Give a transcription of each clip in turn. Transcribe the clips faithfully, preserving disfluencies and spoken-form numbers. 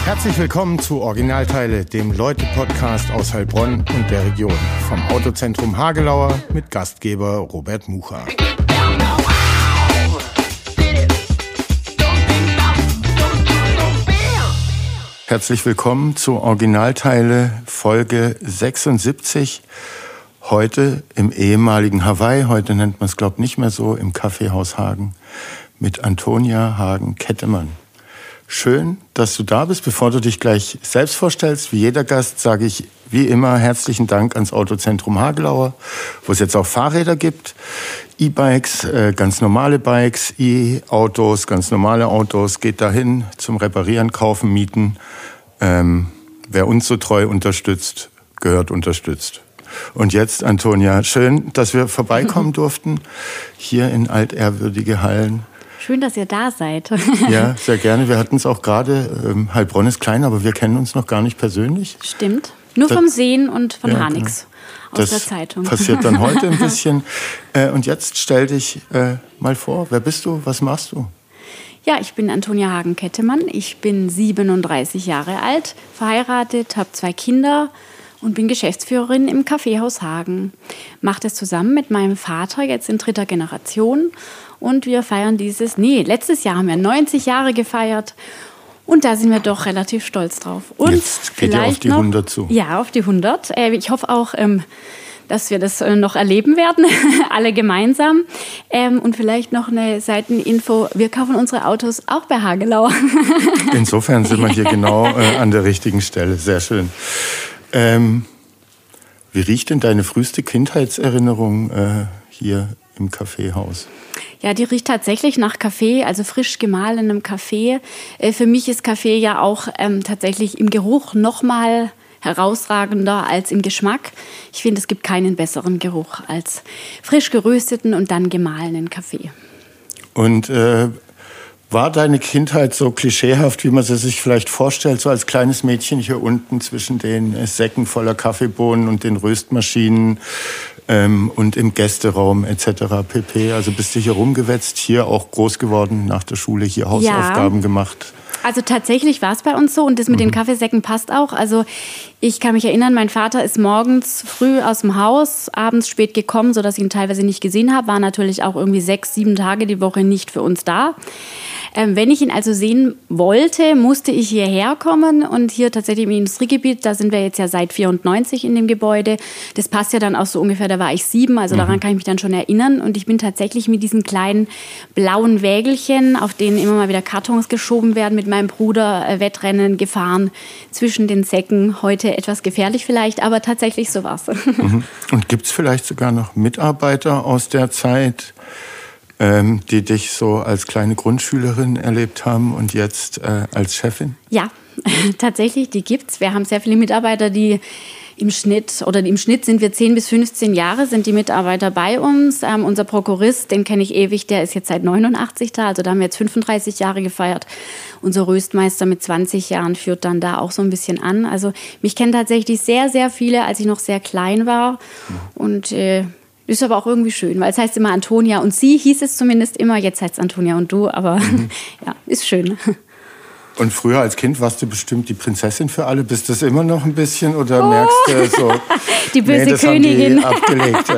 Herzlich willkommen zu Originalteile, dem Leute-Podcast aus Heilbronn und der Region. Vom Autozentrum Hagelauer mit Gastgeber Robert Mucha. Herzlich willkommen zu Originalteile Folge sechsundsiebzig. Heute im ehemaligen Hawaii, heute nennt man es glaube ich nicht mehr so, im Kaffeehaus Hagen mit Antonia Hagen-Kettemann. Schön, dass du da bist. Bevor du dich gleich selbst vorstellst, wie jeder Gast, sage ich wie immer herzlichen Dank ans Autozentrum Hagelauer, wo es jetzt auch Fahrräder gibt, E-Bikes, äh, ganz normale Bikes, E-Autos, ganz normale Autos. Geht dahin zum Reparieren, Kaufen, Mieten. Ähm, wer uns so treu unterstützt, gehört unterstützt. Und jetzt, Antonia, schön, dass wir vorbeikommen durften, hier in altehrwürdige Hallen. Schön, dass ihr da seid. Ja, sehr gerne. Wir hatten es auch gerade, ähm, Heilbronn ist klein, aber wir kennen uns noch gar nicht persönlich. Stimmt. Nur das, vom Sehen und von ja, Harnix genau. aus das der Zeitung. Passiert dann heute ein bisschen. Äh, und jetzt stell dich äh, mal vor. Wer bist du? Was machst du? Ja, ich bin Antonia Hagen-Kettemann. Ich bin siebenunddreißig Jahre alt, verheiratet, habe zwei Kinder und bin Geschäftsführerin im Kaffeehaus Hagen. Mache das zusammen mit meinem Vater, jetzt in dritter Generation. Und wir feiern dieses, nee, letztes Jahr haben wir neunzig Jahre gefeiert. Und da sind wir doch relativ stolz drauf. Und jetzt geht ihr auf die noch, hundert zu. Ja, auf die hundert. Ich hoffe auch, dass wir das noch erleben werden, alle gemeinsam. Und vielleicht noch eine Seiteninfo, wir kaufen unsere Autos auch bei Hagelauer. Insofern sind wir hier genau an der richtigen Stelle. Sehr schön. Ähm, wie riecht denn deine früheste Kindheitserinnerung äh, hier im Kaffeehaus? Ja, die riecht tatsächlich nach Kaffee, also frisch gemahlenem Kaffee. Äh, für mich ist Kaffee ja auch ähm, tatsächlich im Geruch noch mal herausragender als im Geschmack. Ich finde, es gibt keinen besseren Geruch als frisch gerösteten und dann gemahlenen Kaffee. Und äh, war deine Kindheit so klischeehaft, wie man sie sich vielleicht vorstellt, so als kleines Mädchen hier unten zwischen den Säcken voller Kaffeebohnen und den Röstmaschinen ähm, und im Gästeraum et cetera pp. Also bist du hier rumgewetzt, hier auch groß geworden, nach der Schule hier Hausaufgaben ja. gemacht? Also tatsächlich war es bei uns so und das mit mhm. den Kaffeesäcken passt auch. Also ich kann mich erinnern, mein Vater ist morgens früh aus dem Haus, abends spät gekommen, sodass ich ihn teilweise nicht gesehen habe. War natürlich auch irgendwie sechs, sieben Tage die Woche nicht für uns da. Ähm, wenn ich ihn also sehen wollte, musste ich hierher kommen und hier tatsächlich im Industriegebiet, da sind wir jetzt ja seit vierundneunzig in dem Gebäude. Das passt ja dann auch so ungefähr, da war ich sieben, also mhm. daran kann ich mich dann schon erinnern. Und ich bin tatsächlich mit diesen kleinen blauen Wägelchen, auf denen immer mal wieder Kartons geschoben werden, mit meinem Bruder äh, Wettrennen gefahren zwischen den Säcken. Heute etwas gefährlich vielleicht, aber tatsächlich so war's. Mhm. Und gibt's vielleicht sogar noch Mitarbeiter aus der Zeit, Ähm, die dich so als kleine Grundschülerin erlebt haben und jetzt äh, als Chefin? Ja, tatsächlich, die gibt's. Wir haben sehr viele Mitarbeiter, die im Schnitt, oder im Schnitt sind wir zehn bis fünfzehn Jahre, sind die Mitarbeiter bei uns. Ähm, unser Prokurist, den kenne ich ewig, der ist jetzt seit neunundachtzig da, also da haben wir jetzt fünfunddreißig Jahre gefeiert. Unser Röstmeister mit zwanzig Jahren führt dann da auch so ein bisschen an. Also mich kennen tatsächlich sehr, sehr viele, als ich noch sehr klein war. Und äh, ist aber auch irgendwie schön, weil es heißt immer Antonia und sie, hieß es zumindest immer. Jetzt heißt es Antonia und du, aber mhm. ja, ist schön. Und früher als Kind warst du bestimmt die Prinzessin für alle. Bist du das immer noch ein bisschen oder oh. merkst du so? Die böse nee, das Königin. Haben die abgelegt.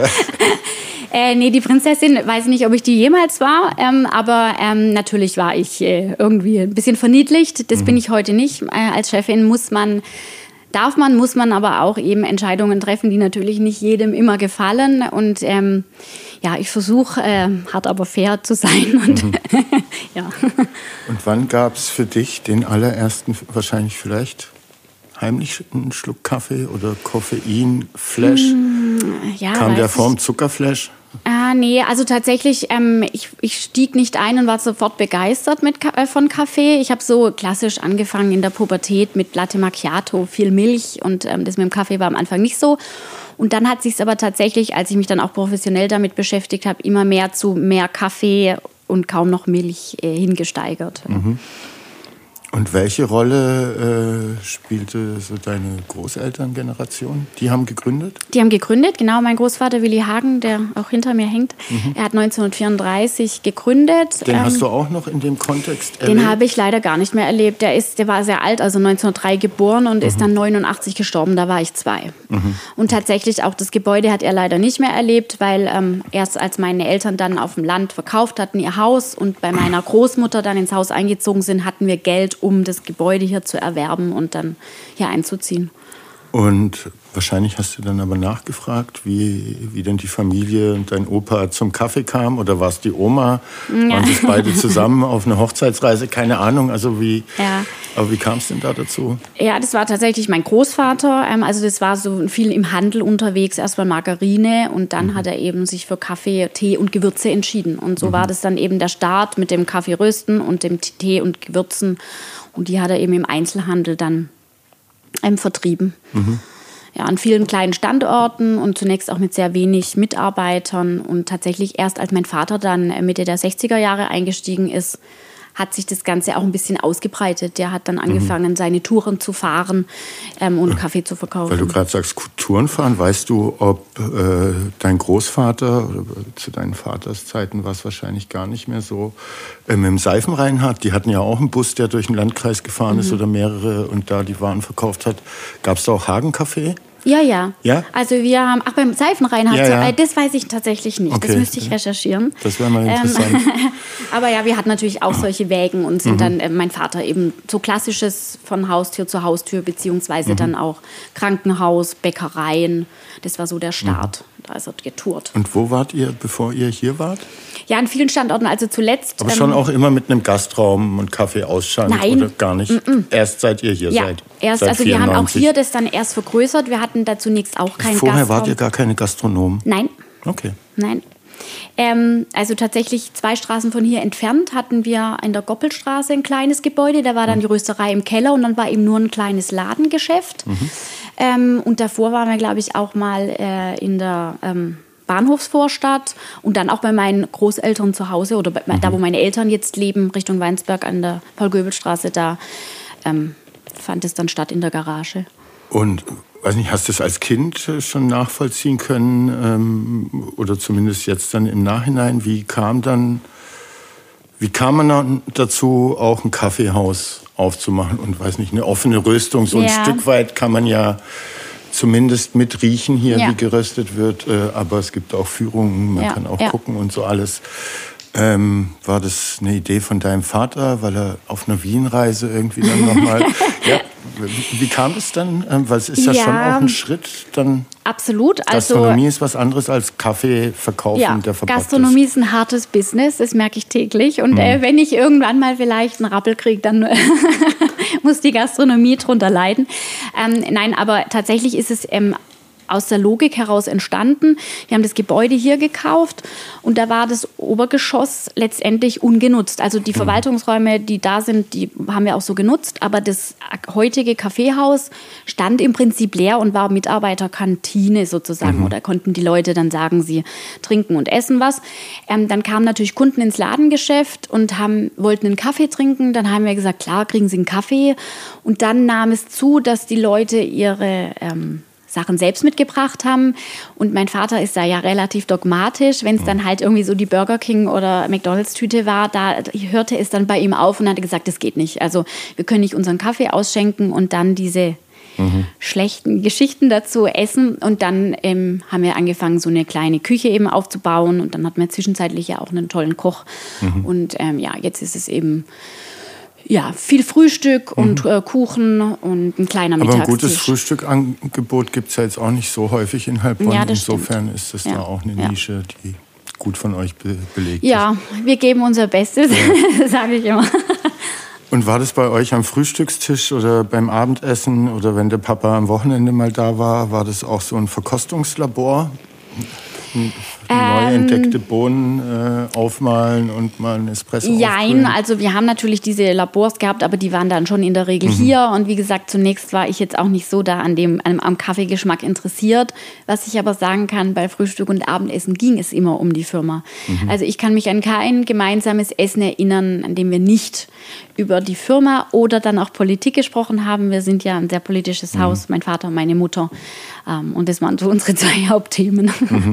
äh, nee, die Prinzessin, weiß nicht, ob ich die jemals war, ähm, aber ähm, natürlich war ich äh, irgendwie ein bisschen verniedlicht. Das mhm. bin ich heute nicht. Äh, als Chefin muss man Darf man, muss man aber auch eben Entscheidungen treffen, die natürlich nicht jedem immer gefallen. Und ähm, ja, ich versuche, äh, hart aber fair zu sein. Und, mhm. ja. Und wann gab es für dich den allerersten, wahrscheinlich vielleicht heimlich einen Schluck Kaffee oder Koffeinflash? Mm, ja, Kam der vorm Zuckerflash? Ah, nee, also tatsächlich, ähm, ich, ich stieg nicht ein und war sofort begeistert mit, äh, von Kaffee. Ich habe so klassisch angefangen in der Pubertät mit Latte Macchiato, viel Milch und ähm, das mit dem Kaffee war am Anfang nicht so. Und dann hat sich's aber tatsächlich, als ich mich dann auch professionell damit beschäftigt habe, immer mehr zu mehr Kaffee und kaum noch Milch äh, hingesteigert. Mhm. Und Und welche Rolle äh, spielte so deine Großelterngeneration? Die haben gegründet? Die haben gegründet, genau. Mein Großvater Willi Hagen, der auch hinter mir hängt, mhm. er hat neunzehnhundertvierunddreißig gegründet. Den ähm, hast du auch noch in dem Kontext erlebt? Den habe ich leider gar nicht mehr erlebt. Der, ist, der war sehr alt, also neunzehnhundertdrei geboren und mhm. ist dann neunundachtzig gestorben. Da war ich zwei. Mhm. Und tatsächlich auch das Gebäude hat er leider nicht mehr erlebt, weil ähm, erst als meine Eltern dann auf dem Land verkauft hatten ihr Haus und bei meiner Großmutter dann ins Haus eingezogen sind, hatten wir Geld, um das Gebäude hier zu erwerben und dann hier einzuziehen. Und wahrscheinlich hast du dann aber nachgefragt, wie, wie denn die Familie und dein Opa zum Kaffee kam? Oder war es die Oma? Ja. Waren das beide zusammen auf einer Hochzeitsreise? Keine Ahnung. Also wie, ja. aber wie kam es denn da dazu? Ja, das war tatsächlich mein Großvater. Also das war so viel im Handel unterwegs. Erstmal Margarine und dann mhm. hat er eben sich für Kaffee, Tee und Gewürze entschieden. Und so mhm. war das dann eben der Start mit dem Kaffeerösten und dem Tee und Gewürzen. Und die hat er eben im Einzelhandel dann ähm, vertrieben. Mhm. Ja, an vielen kleinen Standorten und zunächst auch mit sehr wenig Mitarbeitern. Und tatsächlich erst als mein Vater dann Mitte der sechziger Jahre eingestiegen ist, hat sich das Ganze auch ein bisschen ausgebreitet. Der hat dann angefangen, mhm. seine Touren zu fahren ähm, und Kaffee zu verkaufen. Weil du gerade sagst, Touren fahren, weißt du, ob äh, dein Großvater, oder zu deinen Vaterszeiten war es wahrscheinlich gar nicht mehr so, äh, mit dem Seifenreinhardt, die hatten ja auch einen Bus, der durch den Landkreis gefahren mhm. ist oder mehrere und da die Waren verkauft hat. Gab es da auch Hagenkaffee? Ja, ja, ja. Also wir haben, ach beim Seifenreinhardt, ja, ja. So, das weiß ich tatsächlich nicht. Okay. Das müsste ich recherchieren. Das wäre mal interessant. Ähm, aber ja, wir hatten natürlich auch solche Wägen und sind mhm. dann, äh, mein Vater eben so klassisches von Haustür zu Haustür, beziehungsweise mhm. dann auch Krankenhaus, Bäckereien. Das war so der Start. Mhm. Da ist er getourt. Und wo wart ihr, bevor ihr hier wart? Ja, an vielen Standorten, also zuletzt. Aber schon ähm, auch immer mit einem Gastraum und Kaffeeausschank nein. oder gar nicht? Mm-mm. Erst seit ihr hier ja, seid? Erst, seit also vierundneunzig. Wir haben auch hier das dann erst vergrößert. Wir hatten da zunächst auch keinen Gastraum. Vorher wart ihr gar keine Gastronomen? Nein. Okay. Nein. Ähm, also tatsächlich zwei Straßen von hier entfernt hatten wir in der Goppelstraße ein kleines Gebäude. Da war dann die Rösterei im Keller und dann war eben nur ein kleines Ladengeschäft. Mhm. Ähm, und davor waren wir, glaube ich, auch mal äh, in der ähm, Bahnhofsvorstadt und dann auch bei meinen Großeltern zu Hause oder bei, mhm. da, wo meine Eltern jetzt leben, Richtung Weinsberg an der Paul-Goebel-Straße, da ähm, fand es dann statt in der Garage. Und weiß nicht, hast du es als Kind schon nachvollziehen können ähm, oder zumindest jetzt dann im Nachhinein? Wie kam dann, wie kam man dann dazu, auch ein Kaffeehaus aufzumachen und weiß nicht, eine offene Röstung? So ein ja. Stück weit kann man ja zumindest mit riechen hier, ja. wie geröstet wird, äh, aber es gibt auch Führungen, man ja. kann auch ja. gucken und so alles. Ähm, war das eine Idee von deinem Vater, weil er auf einer Wienreise irgendwie dann nochmal... ja, wie, wie kam es dann? Ähm, weil es ist ja, ja schon auch ein Schritt dann... Absolut. Gastronomie also, ist was anderes als Kaffee verkaufen, ja, der verpackt Gastronomie ist. ist ein hartes Business, das merke ich täglich. Und mhm. äh, wenn ich irgendwann mal vielleicht einen Rappel kriege, dann muss die Gastronomie drunter leiden. Ähm, nein, aber tatsächlich ist es... Ähm, aus der Logik heraus entstanden. Wir haben das Gebäude hier gekauft und da war das Obergeschoss letztendlich ungenutzt. Also die Verwaltungsräume, die da sind, die haben wir auch so genutzt, aber das heutige Kaffeehaus stand im Prinzip leer und war Mitarbeiterkantine sozusagen. Mhm. Oder konnten die Leute dann sagen, sie trinken und essen was. Ähm, dann kamen natürlich Kunden ins Ladengeschäft und haben, wollten einen Kaffee trinken. Dann haben wir gesagt, klar, kriegen sie einen Kaffee. Und dann nahm es zu, dass die Leute ihre... Ähm, Sachen selbst mitgebracht haben. Und mein Vater ist da ja relativ dogmatisch. Wenn es dann halt irgendwie so die Burger King oder McDonalds-Tüte war, da hörte es dann bei ihm auf und hat gesagt, das geht nicht. Also wir können nicht unseren Kaffee ausschenken und dann diese mhm. schlechten Geschichten dazu essen. Und dann ähm, haben wir angefangen, so eine kleine Küche eben aufzubauen. Und dann hatten wir zwischenzeitlich ja auch einen tollen Koch. Mhm. Und ähm, ja, jetzt ist es eben... Ja, viel Frühstück und mhm. äh, Kuchen und ein kleiner Mittagstisch. Aber ein gutes Frühstückangebot gibt es ja jetzt auch nicht so häufig in Heilbronn. Ja, Insofern stimmt. ist das ja. da auch eine Nische, ja. die gut von euch be- belegt ja, ist. Ja, wir geben unser Bestes, ja. sage ich immer. Und war das bei euch am Frühstückstisch oder beim Abendessen oder wenn der Papa am Wochenende mal da war, war das auch so ein Verkostungslabor? neu entdeckte Bohnen äh, aufmahlen und mal einen Espresso Jein, also wir haben natürlich diese Labors gehabt, aber die waren dann schon in der Regel mhm. hier. Und wie gesagt, zunächst war ich jetzt auch nicht so da an dem, am, am Kaffeegeschmack interessiert. Was ich aber sagen kann, bei Frühstück und Abendessen ging es immer um die Firma. Mhm. Also ich kann mich an kein gemeinsames Essen erinnern, an dem wir nicht über die Firma oder dann auch Politik gesprochen haben. Wir sind ja ein sehr politisches mhm. Haus, mein Vater und meine Mutter. Und das waren so unsere zwei Hauptthemen. Mhm.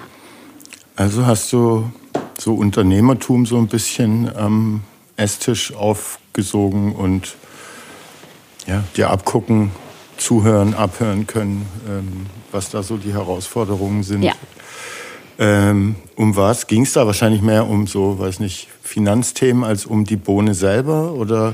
Also hast du so Unternehmertum so ein bisschen am Esstisch aufgesogen und ja, dir abgucken, zuhören, abhören können, ähm, was da so die Herausforderungen sind. Ja. Ähm, um was? Ging es da wahrscheinlich mehr um so, weiß nicht, Finanzthemen als um die Bohne selber oder?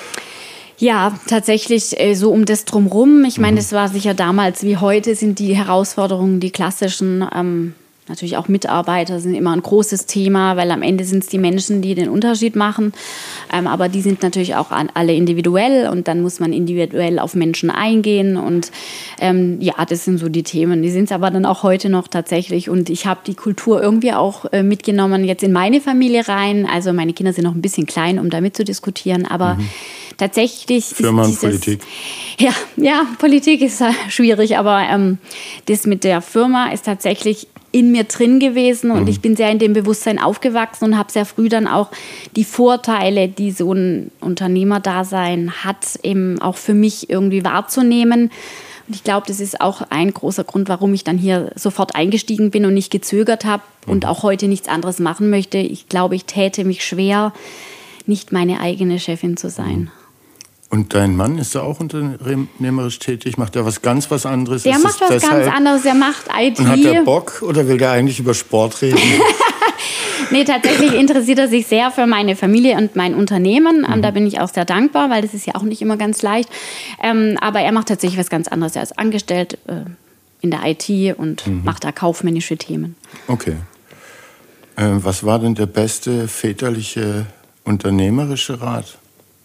Ja, tatsächlich äh, so um das Drumherum. Ich meine, das war sicher damals wie heute sind die Herausforderungen, die klassischen, ähm, natürlich auch Mitarbeiter sind immer ein großes Thema, weil am Ende sind es die Menschen, die den Unterschied machen. Ähm, aber die sind natürlich auch an, alle individuell und dann muss man individuell auf Menschen eingehen. Und ähm, ja, das sind so die Themen. Die sind es aber dann auch heute noch tatsächlich. Und ich habe die Kultur irgendwie auch äh, mitgenommen jetzt in meine Familie rein. Also meine Kinder sind noch ein bisschen klein, um da mitzudiskutieren. Aber mhm. tatsächlich Firma ist und dieses, Politik. Ja, ja, Politik ist äh, schwierig. Aber ähm, das mit der Firma ist tatsächlich in mir drin gewesen und mhm. ich bin sehr in dem Bewusstsein aufgewachsen und habe sehr früh dann auch die Vorteile, die so ein Unternehmerdasein hat, eben auch für mich irgendwie wahrzunehmen. Und ich glaube, das ist auch ein großer Grund, warum ich dann hier sofort eingestiegen bin und nicht gezögert habe mhm. und auch heute nichts anderes machen möchte. Ich glaube, ich täte mich schwer, nicht meine eigene Chefin zu sein. Mhm. Und dein Mann, ist da auch unternehmerisch tätig? Macht er was ganz was anderes? Der ist macht was deshalb? ganz anderes, der macht I T. Und hat der Bock oder will der eigentlich über Sport reden? Nee, tatsächlich interessiert er sich sehr für meine Familie und mein Unternehmen. Mhm. Da bin ich auch sehr dankbar, weil das ist ja auch nicht immer ganz leicht. Ähm, aber er macht tatsächlich was ganz anderes. Er ist angestellt äh, in der I T und mhm. macht da kaufmännische Themen. Okay. Äh, was war denn der beste väterliche unternehmerische Rat?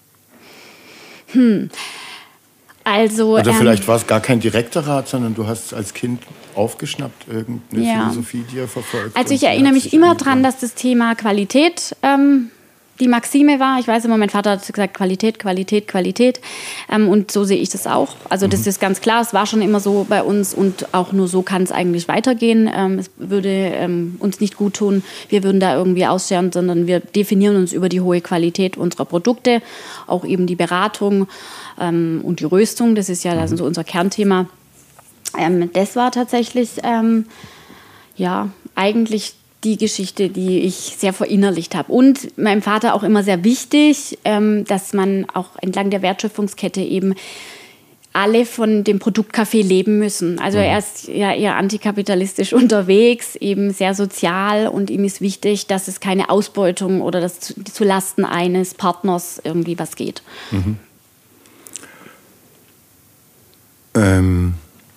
Hm. Also, Oder ähm, vielleicht war es gar kein direkter Rat, sondern du hast als Kind aufgeschnappt irgendeine ja. Philosophie, die er verfolgt. Also ich erinnere mich immer daran, dass das Thema Qualität ähm, die Maxime war. Ich weiß immer, mein Vater hat gesagt, Qualität, Qualität, Qualität. Ähm, und so sehe ich das auch. Also das mhm. ist ganz klar, es war schon immer so bei uns und auch nur so kann es eigentlich weitergehen. Ähm, es würde ähm, uns nicht gut tun, wir würden da irgendwie ausscheren, sondern wir definieren uns über die hohe Qualität unserer Produkte, auch eben die Beratung ähm, und die Röstung. Das ist ja mhm. also so unser Kernthema. Ähm, das war tatsächlich, ähm, ja, eigentlich die Geschichte, die ich sehr verinnerlicht habe. Und meinem Vater auch immer sehr wichtig, ähm, dass man auch entlang der Wertschöpfungskette eben alle von dem Produkt Kaffee leben müssen. Also er ist ja eher antikapitalistisch unterwegs, eben sehr sozial und ihm ist wichtig, dass es keine Ausbeutung oder dass zu, zu Lasten eines Partners irgendwie was geht. Mhm. Ähm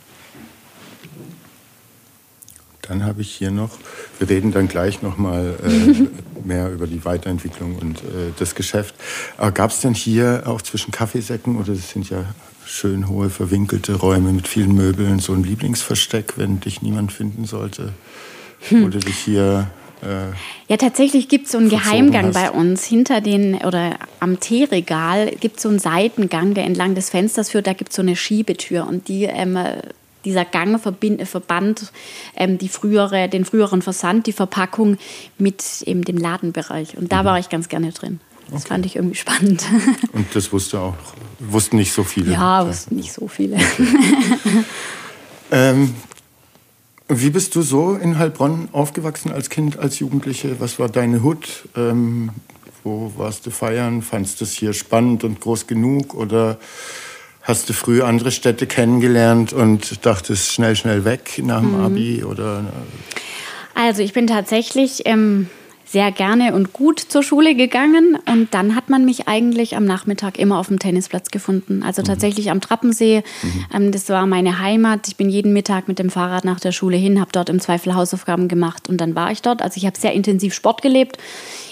Dann habe ich hier noch, wir reden dann gleich noch mal äh, mehr über die Weiterentwicklung und äh, das Geschäft. Aber gab es denn hier auch zwischen Kaffeesäcken, oder das sind ja schön hohe, verwinkelte Räume mit vielen Möbeln, so ein Lieblingsversteck, wenn dich niemand finden sollte? Hm. Oder dich hier... Äh, ja, tatsächlich gibt es so einen Geheimgang hast. bei uns. Hinter den, oder am Teeregal gibt es so einen Seitengang, der entlang des Fensters führt. Da gibt es so eine Schiebetür und die... Ähm, Dieser Gang verbind, verband ähm, die frühere, den früheren Versand, die Verpackung mit eben dem Ladenbereich. Und da mhm. war ich ganz gerne drin. Das okay. fand ich irgendwie spannend. Und das wusste auch, wussten nicht so viele? Ja, wussten nicht so viele. Okay. ähm, wie bist du so in Heilbronn aufgewachsen als Kind, als Jugendliche? Was war deine Hut? Ähm, wo warst du feiern? Fandst du es hier spannend und groß genug? Oder... Hast du früh andere Städte kennengelernt und dachtest schnell, schnell weg nach dem Abi? Oder? Also ich bin tatsächlich ähm, sehr gerne und gut zur Schule gegangen. Und dann hat man mich eigentlich am Nachmittag immer auf dem Tennisplatz gefunden. Also tatsächlich mhm. am Trappensee. Mhm. Ähm, das war meine Heimat. Ich bin jeden Mittag mit dem Fahrrad nach der Schule hin, habe dort im Zweifel Hausaufgaben gemacht und dann war ich dort. Also ich habe sehr intensiv Sport gelebt.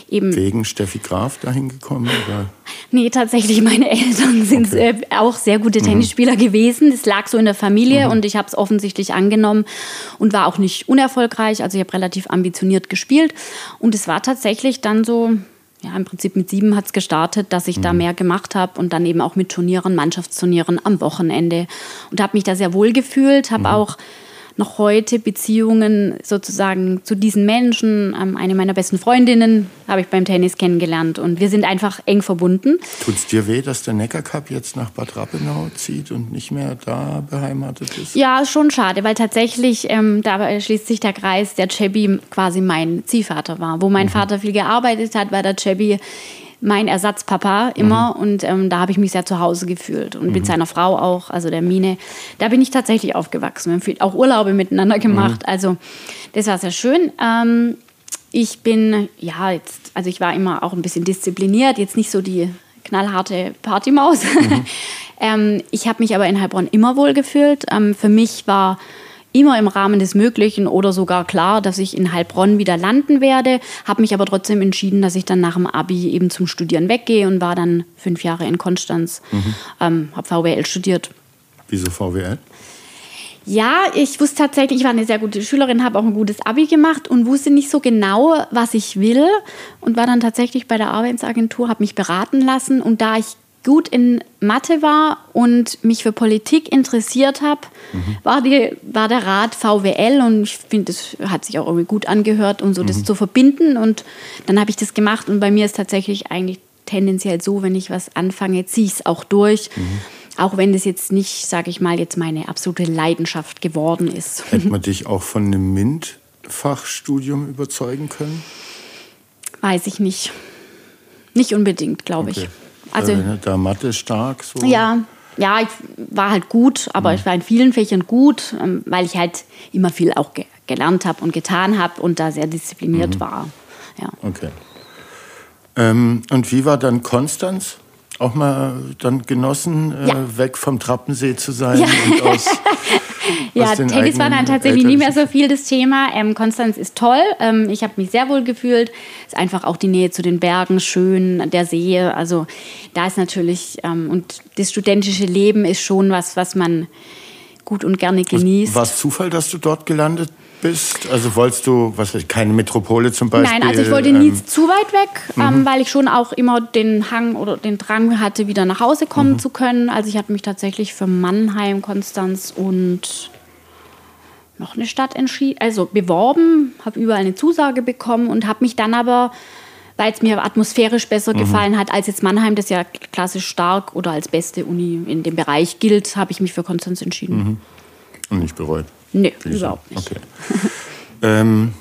eben... Wegen Steffi Graf dahin gekommen? Oder? Nee, tatsächlich, meine Eltern sind okay. äh, auch sehr gute Tennisspieler mhm. gewesen. Das lag so in der Familie mhm. und ich habe es offensichtlich angenommen und war auch nicht unerfolgreich. Also ich habe relativ ambitioniert gespielt und es war tatsächlich dann so... Ja, im Prinzip mit sieben hat es gestartet, dass ich mhm. da mehr gemacht habe und dann eben auch mit Turnieren, Mannschaftsturnieren am Wochenende und habe mich da sehr wohl gefühlt, habe mhm. auch noch heute Beziehungen sozusagen zu diesen Menschen. Eine meiner besten Freundinnen habe ich beim Tennis kennengelernt und wir sind einfach eng verbunden. Tut es dir weh, dass der Neckar-Cup jetzt nach Bad Rappenau zieht und nicht mehr da beheimatet ist? Ja, schon schade, weil tatsächlich, ähm, da schließt sich der Kreis, der Czebi quasi mein Ziehvater war. Wo mein mhm. Vater viel gearbeitet hat, war der Czebi mein Ersatzpapa immer mhm. und ähm, da habe ich mich sehr zu Hause gefühlt und mhm. mit seiner Frau auch, also der Mine, da bin ich tatsächlich aufgewachsen. Wir haben viel, auch Urlaube miteinander gemacht, mhm. also das war sehr schön. Ähm, ich bin, ja, jetzt, also ich war immer auch ein bisschen diszipliniert, jetzt nicht so die knallharte Partymaus. Mhm. ähm, ich habe mich aber in Heilbronn immer wohl gefühlt. Ähm, für mich war immer im Rahmen des Möglichen oder sogar klar, dass ich in Heilbronn wieder landen werde, habe mich aber trotzdem entschieden, dass ich dann nach dem Abi eben zum Studieren weggehe und war dann fünf Jahre in Konstanz, mhm. ähm, habe V W L studiert. Wieso V W L? Ja, ich wusste tatsächlich, ich war eine sehr gute Schülerin, habe auch ein gutes Abi gemacht und wusste nicht so genau, was ich will und war dann tatsächlich bei der Arbeitsagentur, habe mich beraten lassen und da ich gut in Mathe war und mich für Politik interessiert habe, mhm. war, die, war der Rat V W L und ich finde, das hat sich auch irgendwie gut angehört, um so mhm. das zu verbinden und dann habe ich das gemacht und bei mir ist tatsächlich eigentlich tendenziell so, wenn ich was anfange, ziehe ich es auch durch, mhm. auch wenn das jetzt nicht, sage ich mal, jetzt meine absolute Leidenschaft geworden ist. Hätte man dich auch von einem MINT-Fachstudium überzeugen können? Weiß ich nicht. Nicht unbedingt, glaube okay. ich. Also, da Mathe stark so? Ja, ja, ich war halt gut, aber mhm. ich war in vielen Fächern gut, weil ich halt immer viel auch ge- gelernt habe und getan habe und da sehr diszipliniert mhm. war. Ja. Okay. Ähm, und wie war dann Konstanz? Auch mal dann genossen, ja. äh, weg vom Trappensee zu sein? Ja, und aus, ja Tennis war dann tatsächlich nie mehr so viel das Thema. Ähm, Konstanz ist toll, ähm, ich habe mich sehr wohl gefühlt. Es ist einfach auch die Nähe zu den Bergen, schön, der See. Also da ist natürlich, ähm, und das studentische Leben ist schon was, was man gut und gerne genießt. War es Zufall, dass du dort gelandet bist? Also wolltest du, was weiß ich, keine Metropole zum Beispiel? Nein, also ich wollte nie ähm, zu weit weg, mhm. ähm, weil ich schon auch immer den Hang oder den Drang hatte, wieder nach Hause kommen mhm. zu können. Also ich habe mich tatsächlich für Mannheim, Konstanz und noch eine Stadt entschieden, also beworben, habe überall eine Zusage bekommen und habe mich dann aber, weil es mir atmosphärisch besser mhm. gefallen hat als jetzt Mannheim, das ja klassisch stark oder als beste Uni in dem Bereich gilt, habe ich mich für Konstanz entschieden. Mhm. Und nicht bereut? Nee, überhaupt nicht. Okay. ähm,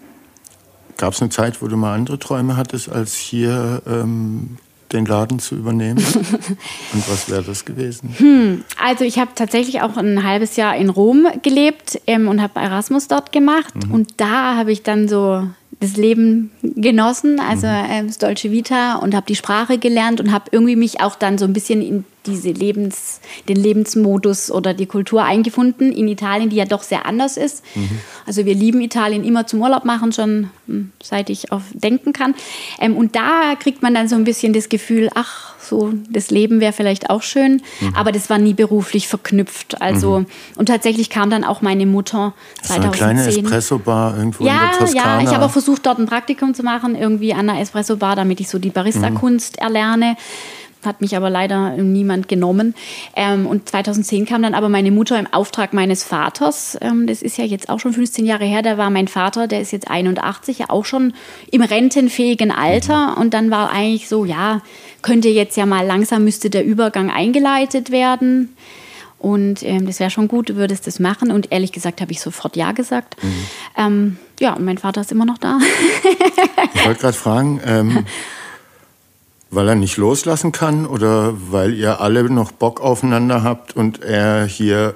Gab es eine Zeit, wo du mal andere Träume hattest, als hier ähm, den Laden zu übernehmen? Und was wäre das gewesen? Hm, also ich habe tatsächlich auch ein halbes Jahr in Rom gelebt ähm, und habe Erasmus dort gemacht. Mhm. Und da habe ich dann so das Leben genossen, also mhm. ähm, das Dolce Vita, und habe die Sprache gelernt und habe irgendwie mich auch dann so ein bisschen in diese Lebens, den Lebensmodus oder die Kultur eingefunden in Italien, die ja doch sehr anders ist. Mhm. Also wir lieben Italien immer zum Urlaub machen, schon seit ich auf denken kann. Ähm, und da kriegt man dann so ein bisschen das Gefühl, ach, so das Leben wäre vielleicht auch schön. Mhm. Aber das war nie beruflich verknüpft. Also, mhm. und tatsächlich kam dann auch meine Mutter zweitausendzehn. So eine kleine Espresso-Bar irgendwo ja, in der Toskana. Ja, ich habe auch versucht, dort ein Praktikum zu machen, irgendwie an einer Espresso-Bar, damit ich so die Barista-Kunst mhm. erlerne. Hat mich aber leider niemand genommen. Ähm, und zweitausendzehn kam dann aber meine Mutter im Auftrag meines Vaters. Ähm, das ist ja jetzt auch schon fünfzehn Jahre her. Da war mein Vater, der ist jetzt einundachtzig, ja auch schon im rentenfähigen Alter. Und dann war eigentlich so, ja, könnte jetzt ja mal langsam, müsste der Übergang eingeleitet werden. Und ähm, das wäre schon gut, du würdest das machen. Und ehrlich gesagt habe ich sofort Ja gesagt. Mhm. Ähm, ja, und mein Vater ist immer noch da. Ich wollte gerade fragen, ähm, weil er nicht loslassen kann oder weil ihr alle noch Bock aufeinander habt und er hier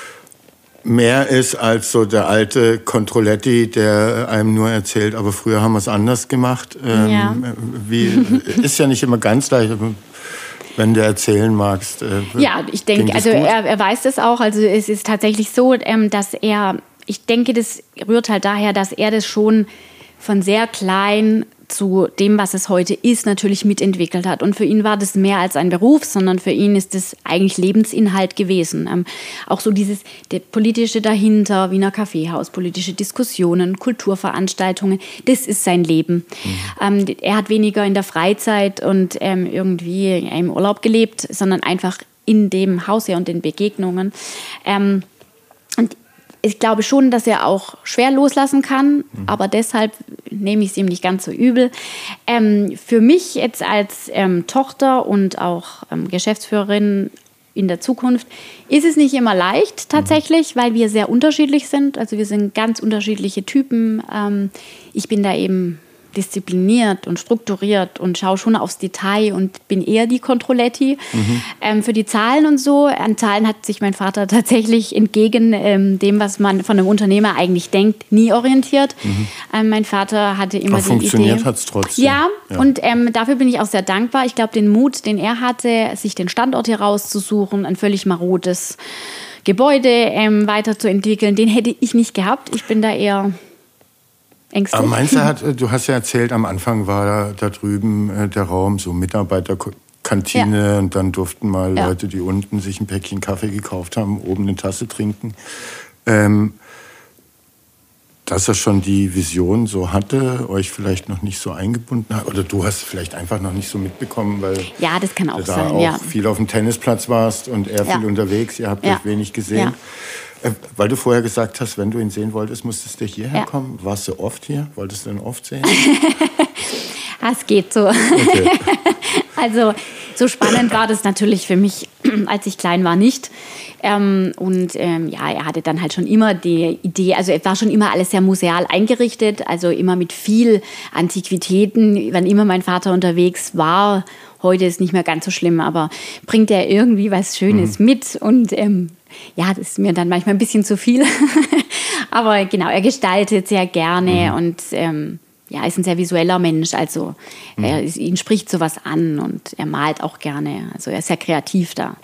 mehr ist als so der alte Controletti, der einem nur erzählt, aber früher haben wir es anders gemacht. Ähm, ja. Wie, ist ja nicht immer ganz leicht, aber wenn du erzählen magst. Äh, ja, ich denke, also er, er weiß das auch. Also es ist tatsächlich so, ähm, dass er, ich denke, das rührt halt daher, dass er das schon von sehr klein zu dem, was es heute ist, natürlich mitentwickelt hat. Und für ihn war das mehr als ein Beruf, sondern für ihn ist das eigentlich Lebensinhalt gewesen. Ähm, auch so dieses der politische dahinter, Wiener Kaffeehaus, politische Diskussionen, Kulturveranstaltungen, das ist sein Leben. Mhm. Ähm, er hat weniger in der Freizeit und ähm, irgendwie im Urlaub gelebt, sondern einfach in dem Haus ja und den Begegnungen. Ähm, und ich glaube schon, dass er auch schwer loslassen kann, mhm. aber deshalb nehme ich es ihm nicht ganz so übel. Ähm, für mich jetzt als ähm, Tochter und auch ähm, Geschäftsführerin in der Zukunft ist es nicht immer leicht tatsächlich, mhm. weil wir sehr unterschiedlich sind. Also wir sind ganz unterschiedliche Typen. Ähm, ich bin da eben diszipliniert und strukturiert und schaue schon aufs Detail und bin eher die Controletti. Mhm. Ähm, für die Zahlen und so, an Zahlen hat sich mein Vater tatsächlich entgegen ähm, dem, was man von einem Unternehmer eigentlich denkt, nie orientiert. Mhm. Ähm, mein Vater hatte immer Aber die funktioniert Idee. hat es trotzdem. Ja, ja. und ähm, dafür bin ich auch sehr dankbar. Ich glaube, den Mut, den er hatte, sich den Standort hier rauszusuchen, ein völlig marodes Gebäude ähm, weiterzuentwickeln, den hätte ich nicht gehabt. Ich bin da eher ängstlich. Aber meinst du, hat, du hast ja erzählt, am Anfang war da, da drüben äh, der Raum, so Mitarbeiterkantine, ja. und dann durften mal ja. Leute, die unten sich ein Päckchen Kaffee gekauft haben, oben eine Tasse trinken. Ähm, dass er schon die Vision so hatte, euch vielleicht noch nicht so eingebunden hat, oder du hast vielleicht einfach noch nicht so mitbekommen, weil ja, das kann auch du da sein, auch ja. viel auf dem Tennisplatz warst und er ja. viel unterwegs, ihr habt ja. euch wenig gesehen. Ja. Weil du vorher gesagt hast, wenn du ihn sehen wolltest, musstest du hierher ja. kommen. Warst du oft hier? Wolltest du ihn oft sehen? Es geht so. Okay. Also so spannend war das natürlich für mich, als ich klein war, nicht. Ähm, und ähm, ja, er hatte dann halt schon immer die Idee, also es war schon immer alles sehr museal eingerichtet, also immer mit viel Antiquitäten. Wann immer mein Vater unterwegs war, heute ist nicht mehr ganz so schlimm, aber bringt er irgendwie was Schönes mhm. mit und ähm, ja, das ist mir dann manchmal ein bisschen zu viel. Aber genau, er gestaltet sehr gerne mhm. und ähm, ja, ist ein sehr visueller Mensch. Also mhm. er, ihn spricht sowas an und er malt auch gerne. Also er ist sehr kreativ da.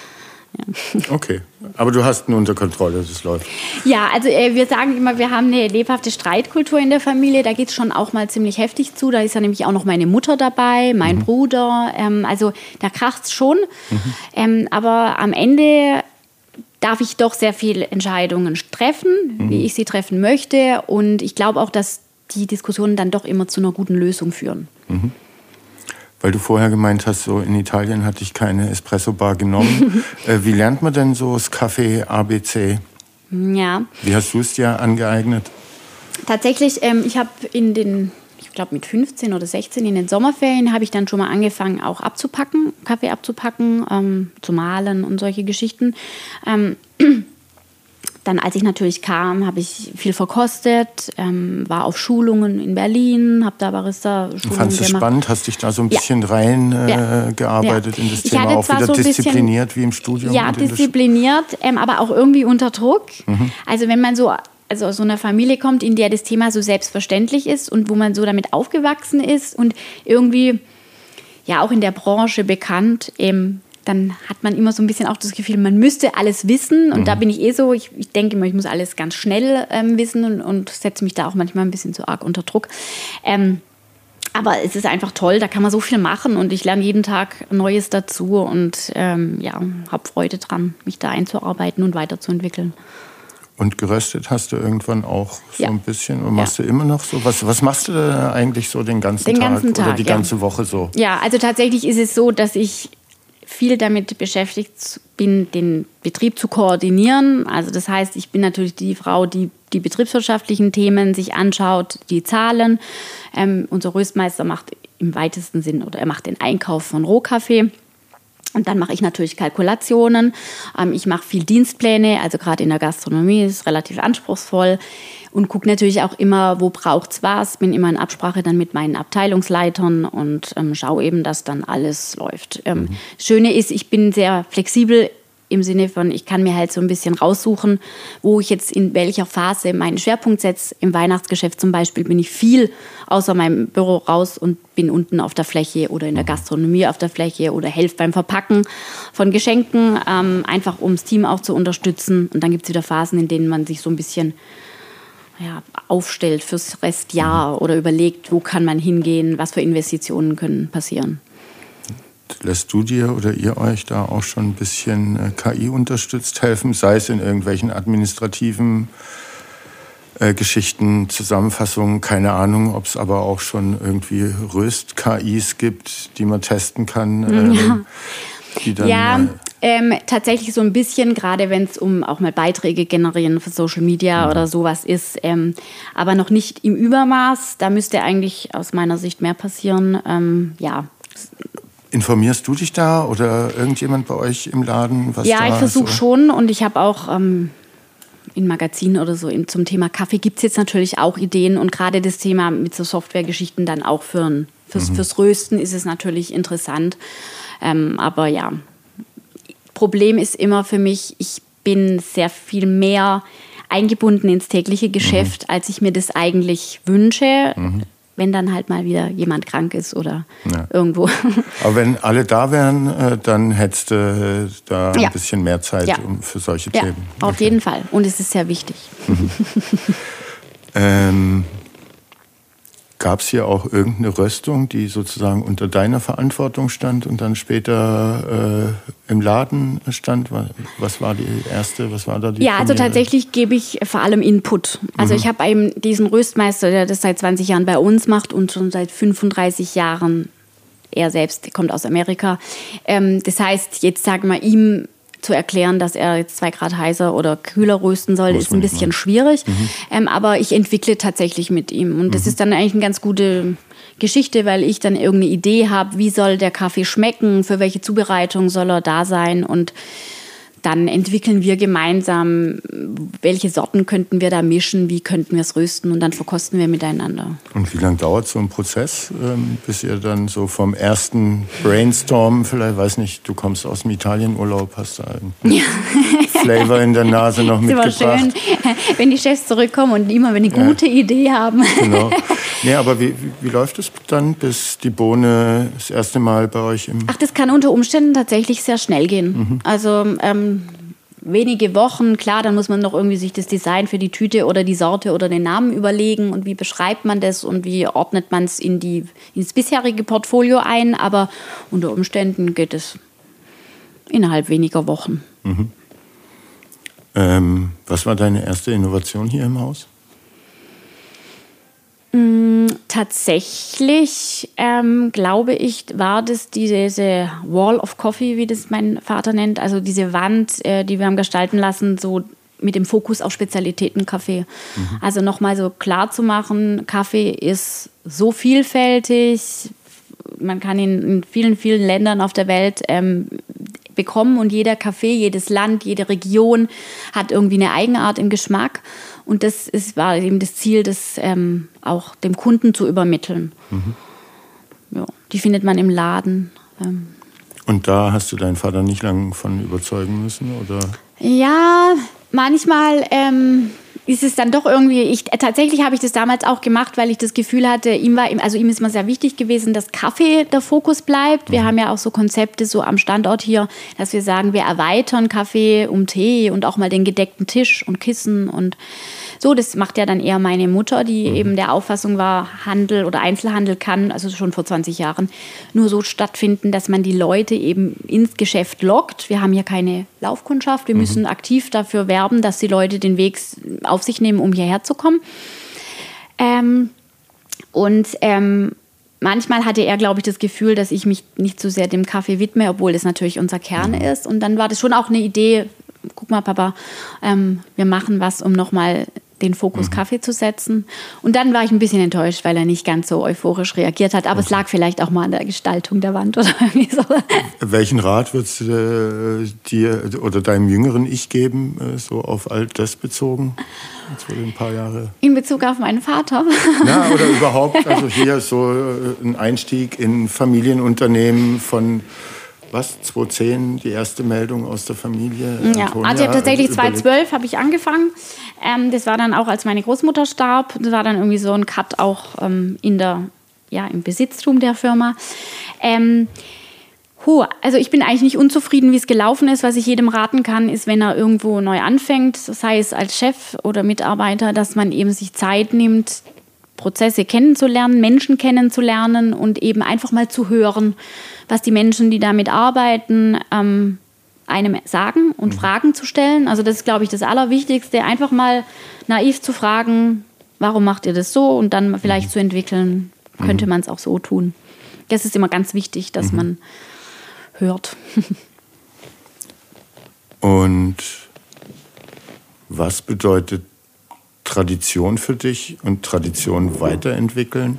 Ja. Okay, aber du hast ihn unter Kontrolle, das läuft. Ja, also äh, wir sagen immer, wir haben eine lebhafte Streitkultur in der Familie. Da geht es schon auch mal ziemlich heftig zu. Da ist ja nämlich auch noch meine Mutter dabei, mein mhm. Bruder. Ähm, also da kracht es schon. Mhm. Ähm, aber am Ende darf ich doch sehr viele Entscheidungen treffen, mhm. wie ich sie treffen möchte. Und ich glaube auch, dass die Diskussionen dann doch immer zu einer guten Lösung führen. Mhm. Weil du vorher gemeint hast, so in Italien hatte ich keine Espresso-Bar genommen. äh, wie lernt man denn so das Kaffee A B C? Ja. Wie hast du es dir angeeignet? Tatsächlich, ähm, ich habe in den, ich glaube mit fünfzehn oder sechzehn in den Sommerferien habe ich dann schon mal angefangen, auch abzupacken, Kaffee abzupacken, ähm, zu mahlen und solche Geschichten. Ähm, Dann, als ich natürlich kam, habe ich viel verkostet, ähm, war auf Schulungen in Berlin, habe da Barista-Schulungen gemacht. Fandest du es spannend? Hast dich da so ein bisschen ja. rein äh, ja. gearbeitet ja. in das ich Thema? Auch wieder so diszipliniert bisschen, wie im Studium? Ja, diszipliniert, ähm, aber auch irgendwie unter Druck. Mhm. Also wenn man so also aus so einer Familie kommt, in der das Thema so selbstverständlich ist und wo man so damit aufgewachsen ist und irgendwie ja auch in der Branche bekannt, ähm, dann hat man immer so ein bisschen auch das Gefühl, man müsste alles wissen. Und mhm. da bin ich eh so, ich, ich denke immer, ich muss alles ganz schnell ähm, wissen und, und setze mich da auch manchmal ein bisschen zu arg unter Druck. Ähm, aber es ist einfach toll, da kann man so viel machen und ich lerne jeden Tag Neues dazu und ähm, ja, habe Freude dran, mich da einzuarbeiten und weiterzuentwickeln. Und geröstet hast du irgendwann auch so ja. ein bisschen? Und machst ja. du immer noch so? Was, was machst du da eigentlich so den ganzen den Tag ganzen Tag oder die ja. ganze Woche so? Ja, also tatsächlich ist es so, dass ich viel damit beschäftigt bin, den Betrieb zu koordinieren. Also das heißt, ich bin natürlich die Frau, die die betriebswirtschaftlichen Themen sich anschaut, die Zahlen. Ähm, unser Röstmeister macht im weitesten Sinn oder er macht den Einkauf von Rohkaffee. Und dann mache ich natürlich Kalkulationen. Ähm, ich mache viel Dienstpläne, also gerade in der Gastronomie ist es relativ anspruchsvoll. Und gucke natürlich auch immer, wo braucht es was. Bin immer in Absprache dann mit meinen Abteilungsleitern und ähm, schaue eben, dass dann alles läuft. Ähm, mhm. Das Schöne ist, ich bin sehr flexibel im Sinne von, ich kann mir halt so ein bisschen raussuchen, wo ich jetzt in welcher Phase meinen Schwerpunkt setze. Im Weihnachtsgeschäft zum Beispiel bin ich viel außer meinem Büro raus und bin unten auf der Fläche oder in der Gastronomie auf der Fläche oder helfe beim Verpacken von Geschenken, ähm, einfach um das Team auch zu unterstützen. Und dann gibt es wieder Phasen, in denen man sich so ein bisschen ja, aufstellt fürs Restjahr mhm. oder überlegt, wo kann man hingehen, was für Investitionen können passieren. Lässt du dir oder ihr euch da auch schon ein bisschen K I unterstützt helfen, sei es in irgendwelchen administrativen äh, Geschichten, Zusammenfassungen, keine Ahnung, ob es aber auch schon irgendwie Röst-K Is gibt, die man testen kann, ähm, ja. die dann... Ja. Äh, Ähm, tatsächlich so ein bisschen, gerade wenn es um auch mal Beiträge generieren für Social Media mhm. oder sowas ist, ähm, aber noch nicht im Übermaß. Da müsste eigentlich aus meiner Sicht mehr passieren. Ähm, ja. Informierst du dich da oder irgendjemand bei euch im Laden? Was ja, da ich versuche so? schon und ich habe auch ähm, in Magazinen oder so in, zum Thema Kaffee gibt es jetzt natürlich auch Ideen und gerade das Thema mit so Softwaregeschichten dann auch für, fürs, mhm. fürs Rösten ist es natürlich interessant. Ähm, aber ja, Problem ist immer für mich, ich bin sehr viel mehr eingebunden ins tägliche Geschäft, mhm. als ich mir das eigentlich wünsche, mhm. wenn dann halt mal wieder jemand krank ist oder ja. irgendwo. Aber wenn alle da wären, dann hättest du da ja. ein bisschen mehr Zeit ja. für solche ja, Themen. Auf okay. jeden Fall. Und es ist sehr wichtig. Mhm. ähm, Gab es hier auch irgendeine Röstung, die sozusagen unter deiner Verantwortung stand und dann später äh, im Laden stand? Was war die erste? Was war da die Ja, Premiere? also tatsächlich gebe ich vor allem Input. Also mhm. ich habe eben diesen Röstmeister, der das seit zwanzig Jahren bei uns macht und schon seit fünfunddreißig Jahren, er selbst kommt aus Amerika. Ähm, das heißt, jetzt sagen wir ihm zu erklären, dass er jetzt zwei Grad heißer oder kühler rösten soll, ist ein bisschen schwierig. Mhm. Ähm, aber ich entwickle tatsächlich mit ihm. Und das mhm. ist dann eigentlich eine ganz gute Geschichte, weil ich dann irgendeine Idee habe, wie soll der Kaffee schmecken, für welche Zubereitung soll er da sein. Und dann entwickeln wir gemeinsam, welche Sorten könnten wir da mischen, wie könnten wir es rösten und dann verkosten wir miteinander. Und wie lange dauert so ein Prozess, ähm, bis ihr dann so vom ersten Brainstorm, vielleicht, weiß nicht, du kommst aus dem Italienurlaub, hast da einen ja. Flavor in der Nase noch mitgebracht. Es ist immer schön, wenn die Chefs zurückkommen und immer wenn eine gute ja. Idee haben. Genau. Nee, aber wie, wie, wie läuft es dann, bis die Bohne das erste Mal bei euch im... Ach, das kann unter Umständen tatsächlich sehr schnell gehen. Mhm. Also ähm, wenige Wochen, klar, dann muss man noch irgendwie sich das Design für die Tüte oder die Sorte oder den Namen überlegen und wie beschreibt man das und wie ordnet man es in die, ins bisherige Portfolio ein. Aber unter Umständen geht es innerhalb weniger Wochen. Mhm. Ähm, was war deine erste Innovation hier im Haus? Tatsächlich, ähm, glaube ich, war das diese Wall of Coffee, wie das mein Vater nennt, also diese Wand, äh, die wir haben gestalten lassen, so mit dem Fokus auf Spezialitätenkaffee. Mhm. Also nochmal so klar zu machen, Kaffee ist so vielfältig, man kann ihn in vielen, vielen Ländern auf der Welt ähm, bekommen und jeder Kaffee, jedes Land, jede Region hat irgendwie eine Eigenart im Geschmack. Und das ist, war eben das Ziel, das ähm, auch dem Kunden zu übermitteln. Mhm. Ja, die findet man im Laden. Ähm. Und da hast du deinen Vater nicht lange von überzeugen müssen, oder? Ja, manchmal ähm, ist es dann doch irgendwie, ich, tatsächlich habe ich das damals auch gemacht, weil ich das Gefühl hatte, ihm war, also ihm ist mal sehr wichtig gewesen, dass Kaffee der Fokus bleibt. Wir mhm. haben ja auch so Konzepte so am Standort hier, dass wir sagen, wir erweitern Kaffee um Tee und auch mal den gedeckten Tisch und Kissen und so. Das macht ja dann eher meine Mutter, die mhm. eben der Auffassung war, Handel oder Einzelhandel kann, also schon vor zwanzig Jahren, nur so stattfinden, dass man die Leute eben ins Geschäft lockt. Wir haben hier keine Laufkundschaft, wir mhm. müssen aktiv dafür werben, dass die Leute den Weg auf sich nehmen, um hierher zu kommen. Ähm, und ähm, manchmal hatte er, glaube ich, das Gefühl, dass ich mich nicht so sehr dem Kaffee widme, obwohl das natürlich unser Kern mhm. ist. Und dann war das schon auch eine Idee, guck mal, Papa, ähm, wir machen was, um nochmal den Fokus mhm. Kaffee zu setzen. Und dann war ich ein bisschen enttäuscht, weil er nicht ganz so euphorisch reagiert hat. Aber okay. es lag vielleicht auch mal an der Gestaltung der Wand oder irgendwie so. Welchen Rat würdest du äh, dir oder deinem jüngeren Ich geben, äh, so auf all das bezogen? Jetzt wurde ein paar Jahre. In Bezug auf meinen Vater? Ja, oder überhaupt, also hier so äh, ein Einstieg in Familienunternehmen von... Was, zweitausendzehn, die erste Meldung aus der Familie? Ja, Antonia, also ich habe tatsächlich also zweitausendzwölf habe ich angefangen. Ähm, das war dann auch, als meine Großmutter starb. Das war dann irgendwie so ein Cut auch ähm, in der, ja, im Besitztum der Firma. Ähm, Huh, also ich bin eigentlich nicht unzufrieden, wie es gelaufen ist. Was ich jedem raten kann, ist, wenn er irgendwo neu anfängt, sei es als Chef oder Mitarbeiter, dass man eben sich Zeit nimmt, Prozesse kennenzulernen, Menschen kennenzulernen und eben einfach mal zu hören, was die Menschen, die damit arbeiten, ähm, einem sagen und mhm. Fragen zu stellen. Also das ist, glaube ich, das Allerwichtigste, einfach mal naiv zu fragen, warum macht ihr das so? Und dann vielleicht mhm. zu entwickeln, könnte mhm. man es auch so tun. Das ist immer ganz wichtig, dass mhm. man hört. Und was bedeutet Tradition für dich und Tradition weiterentwickeln?